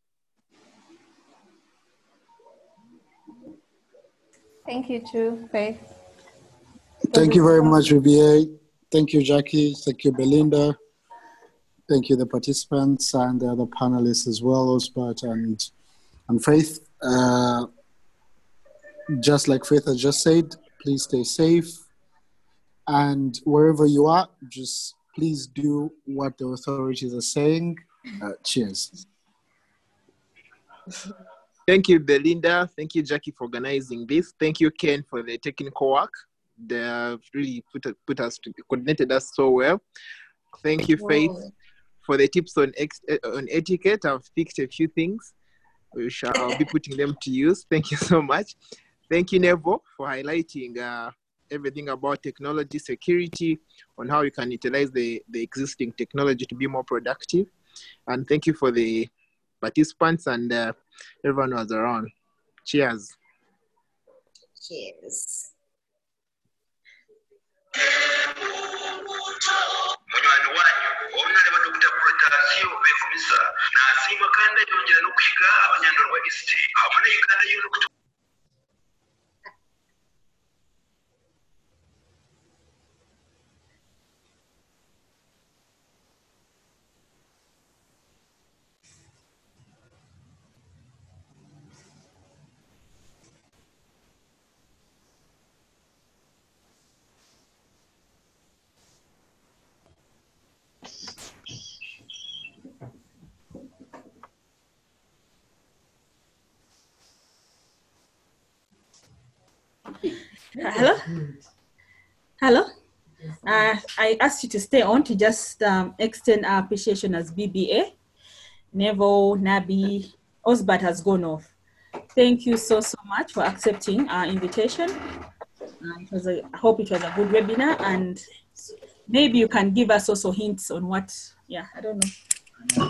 [SPEAKER 6] Thank you too, Faith.
[SPEAKER 5] Thank you very much, V B A. Thank you, Jackie. Thank you, Belinda. Thank you, the participants and the other panelists as well, Osbert and, and Faith. Uh, just like Faith has just said, please stay safe. And wherever you are, just please do what the authorities are saying. Uh, cheers.
[SPEAKER 2] Thank you, Belinda. Thank you, Jackie, for organizing this. Thank you, Ken, for the technical work. They have really put, put us, to, coordinated us so well. Thank you, Faith,
[SPEAKER 4] Whoa.
[SPEAKER 2] for the tips on, ex, on etiquette. I've picked a few things. We shall, I'll be putting them to use. Thank you so much. Thank you, Neville, for highlighting uh, everything about technology, security, on how you can utilize the, the existing technology to be more productive. And thank you for the participants and uh, everyone who was around. Cheers.
[SPEAKER 4] Cheers.
[SPEAKER 8] munywani wanyu omulale wa Doctor Protasio Befumisa n'asiima kandi ayongera n'okuyiga abanyandorwa East awamu ne Uganda y'okutu
[SPEAKER 1] Hello? Hello? Uh, I asked you to stay on to just um, extend our appreciation as B B A, Neville, Nabi, Osbert has gone off. Thank you so, so much for accepting our invitation. Uh, it was a, I hope it was a good webinar, and maybe you can give us also hints on what, yeah, I don't know.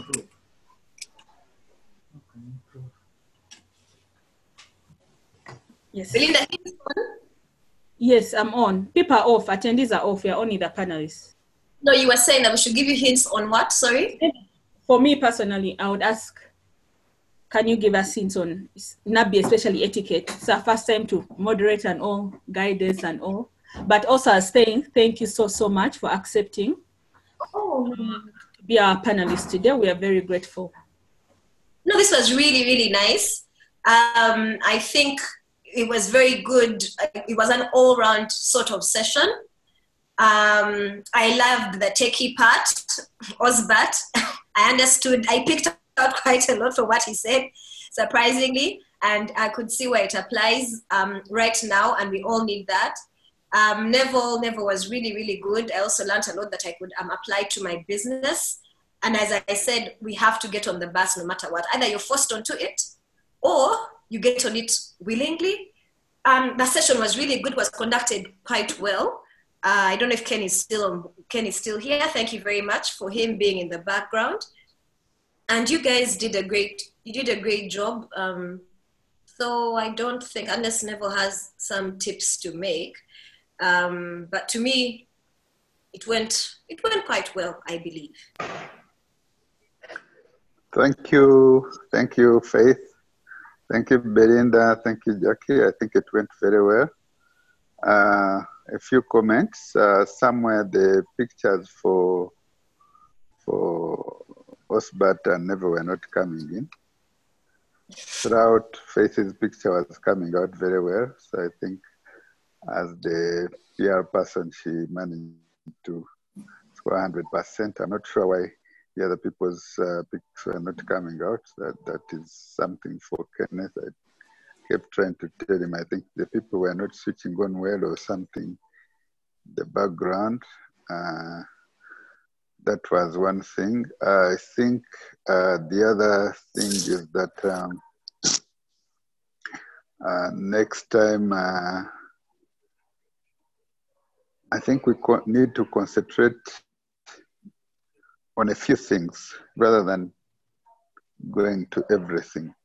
[SPEAKER 1] Yes.
[SPEAKER 4] Belinda,
[SPEAKER 1] yes, I'm on. People are off. Attendees are off. You're only the panelists.
[SPEAKER 4] No, you were saying that we should give you hints on what? Sorry?
[SPEAKER 1] For me personally, I would ask, can you give us hints on N A B I, especially etiquette? It's our first time to moderate and all, guidance and all. But also as saying, thank you so, so much for accepting
[SPEAKER 4] oh.
[SPEAKER 1] um, to be our panelist today. We are very grateful.
[SPEAKER 4] No, this was really, really nice. Um, I think it was very good. It was an all-round sort of session. Um, I loved the techie part, Osbert. I understood, I picked out quite a lot from what he said, surprisingly, and I could see where it applies um, right now, and we all need that. Um, Neville, Neville was really, really good. I also learned a lot that I could um, apply to my business. And as I said, we have to get on the bus no matter what. Either you're forced onto it or you get on it willingly. Um, the session was really good, was conducted quite well. Uh, I don't know if Ken is still on, Ken is still here. Thank you very much for him being in the background. And you guys did a great, you did a great job. Um, so I don't think, unless Neville has some tips to make, um, but to me, it went, it went quite well, I believe.
[SPEAKER 7] Thank you. Thank you, Faith. Thank you, Belinda. Thank you, Jackie. I think it went very well. Uh, a few comments. Uh, somewhere the pictures for for Osbert and Neville were not coming in. Throughout, Faith's picture was coming out very well. So I think as the P R person, she managed to score one hundred percent. I'm not sure why the other people's uh, pictures were not coming out. That That is something for Kenneth. I kept trying to tell him, I think the people were not switching on well or something, the background. Uh, that was one thing. Uh, I think uh, the other thing is that um, uh, next time, uh, I think we need to concentrate on a few things rather than going to everything.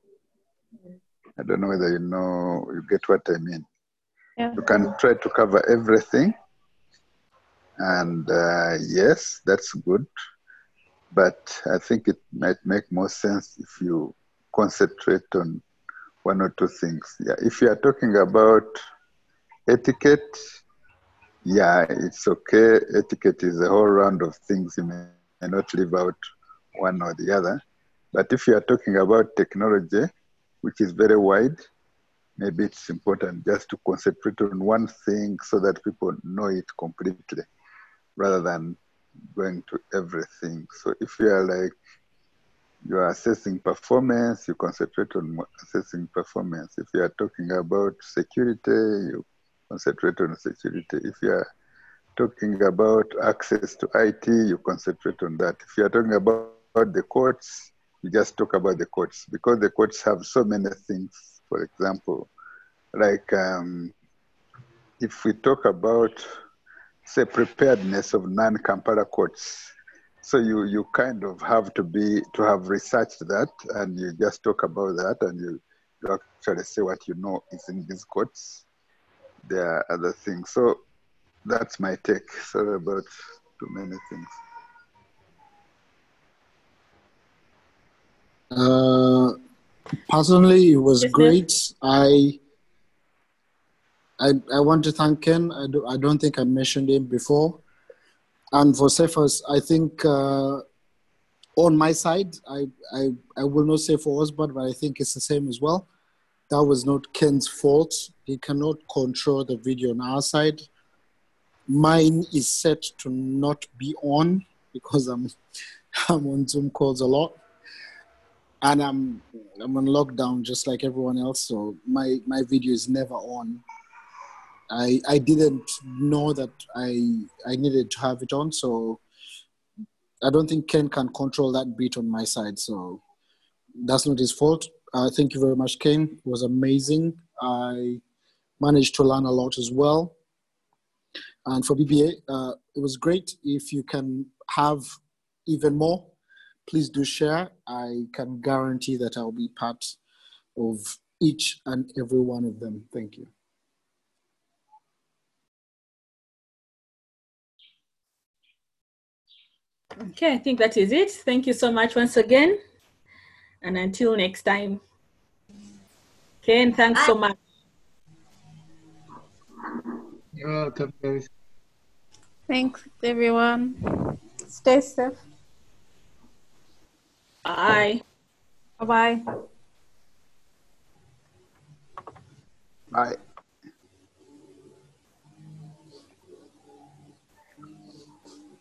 [SPEAKER 7] I don't know whether you know, you get what I mean. Yeah. You can try to cover everything. And uh, yes, that's good. But I think it might make more sense if you concentrate on one or two things. Yeah, if you are talking about etiquette, yeah, it's okay. Etiquette is a whole round of things. You may not leave out one or the other. But if you are talking about technology, which is very wide, maybe it's important just to concentrate on one thing so that people know it completely, rather than going to everything. So if you are like, you are assessing performance, you concentrate on assessing performance. If you are talking about security, you concentrate on security. If you are talking about access to I T, you concentrate on that. If you are talking about, about the courts, you just talk about the courts, because the courts have so many things. For example, like um, if we talk about, say, preparedness of non-Kampala courts, so you, you kind of have to be, to have researched that, and you just talk about that, and you, you actually say what you know is in these courts. There are other things. So that's my take. Sorry about too many things.
[SPEAKER 5] Uh, personally, it was
[SPEAKER 1] yes,
[SPEAKER 5] great. I, I I want to thank Ken. I, do, I don't think I mentioned him before. And for Cephas, I think uh, on my side, I, I, I will not say for Osbert, but I think it's the same as well. That was not Ken's fault. He cannot control the video on our side. Mine is set to not be on because I'm, I'm on Zoom calls a lot. And I'm I'm on lockdown just like everyone else, so my, my video is never on. I I didn't know that I I needed to have it on, so I don't think Ken can control that bit on my side. So that's not his fault. Uh, thank you very much, Ken. It was amazing. I managed to learn a lot as well. And for B B A, uh, it was great. If you can have even more, please do share. I can guarantee that I'll be part of each and every one of them. Thank you.
[SPEAKER 1] Okay, I think that is it. Thank you so much once again. And until next time. Ken, thanks so much.
[SPEAKER 9] You're welcome, guys.
[SPEAKER 6] Thanks, everyone.
[SPEAKER 3] Stay safe.
[SPEAKER 1] Bye.
[SPEAKER 3] Bye-bye.
[SPEAKER 7] Bye.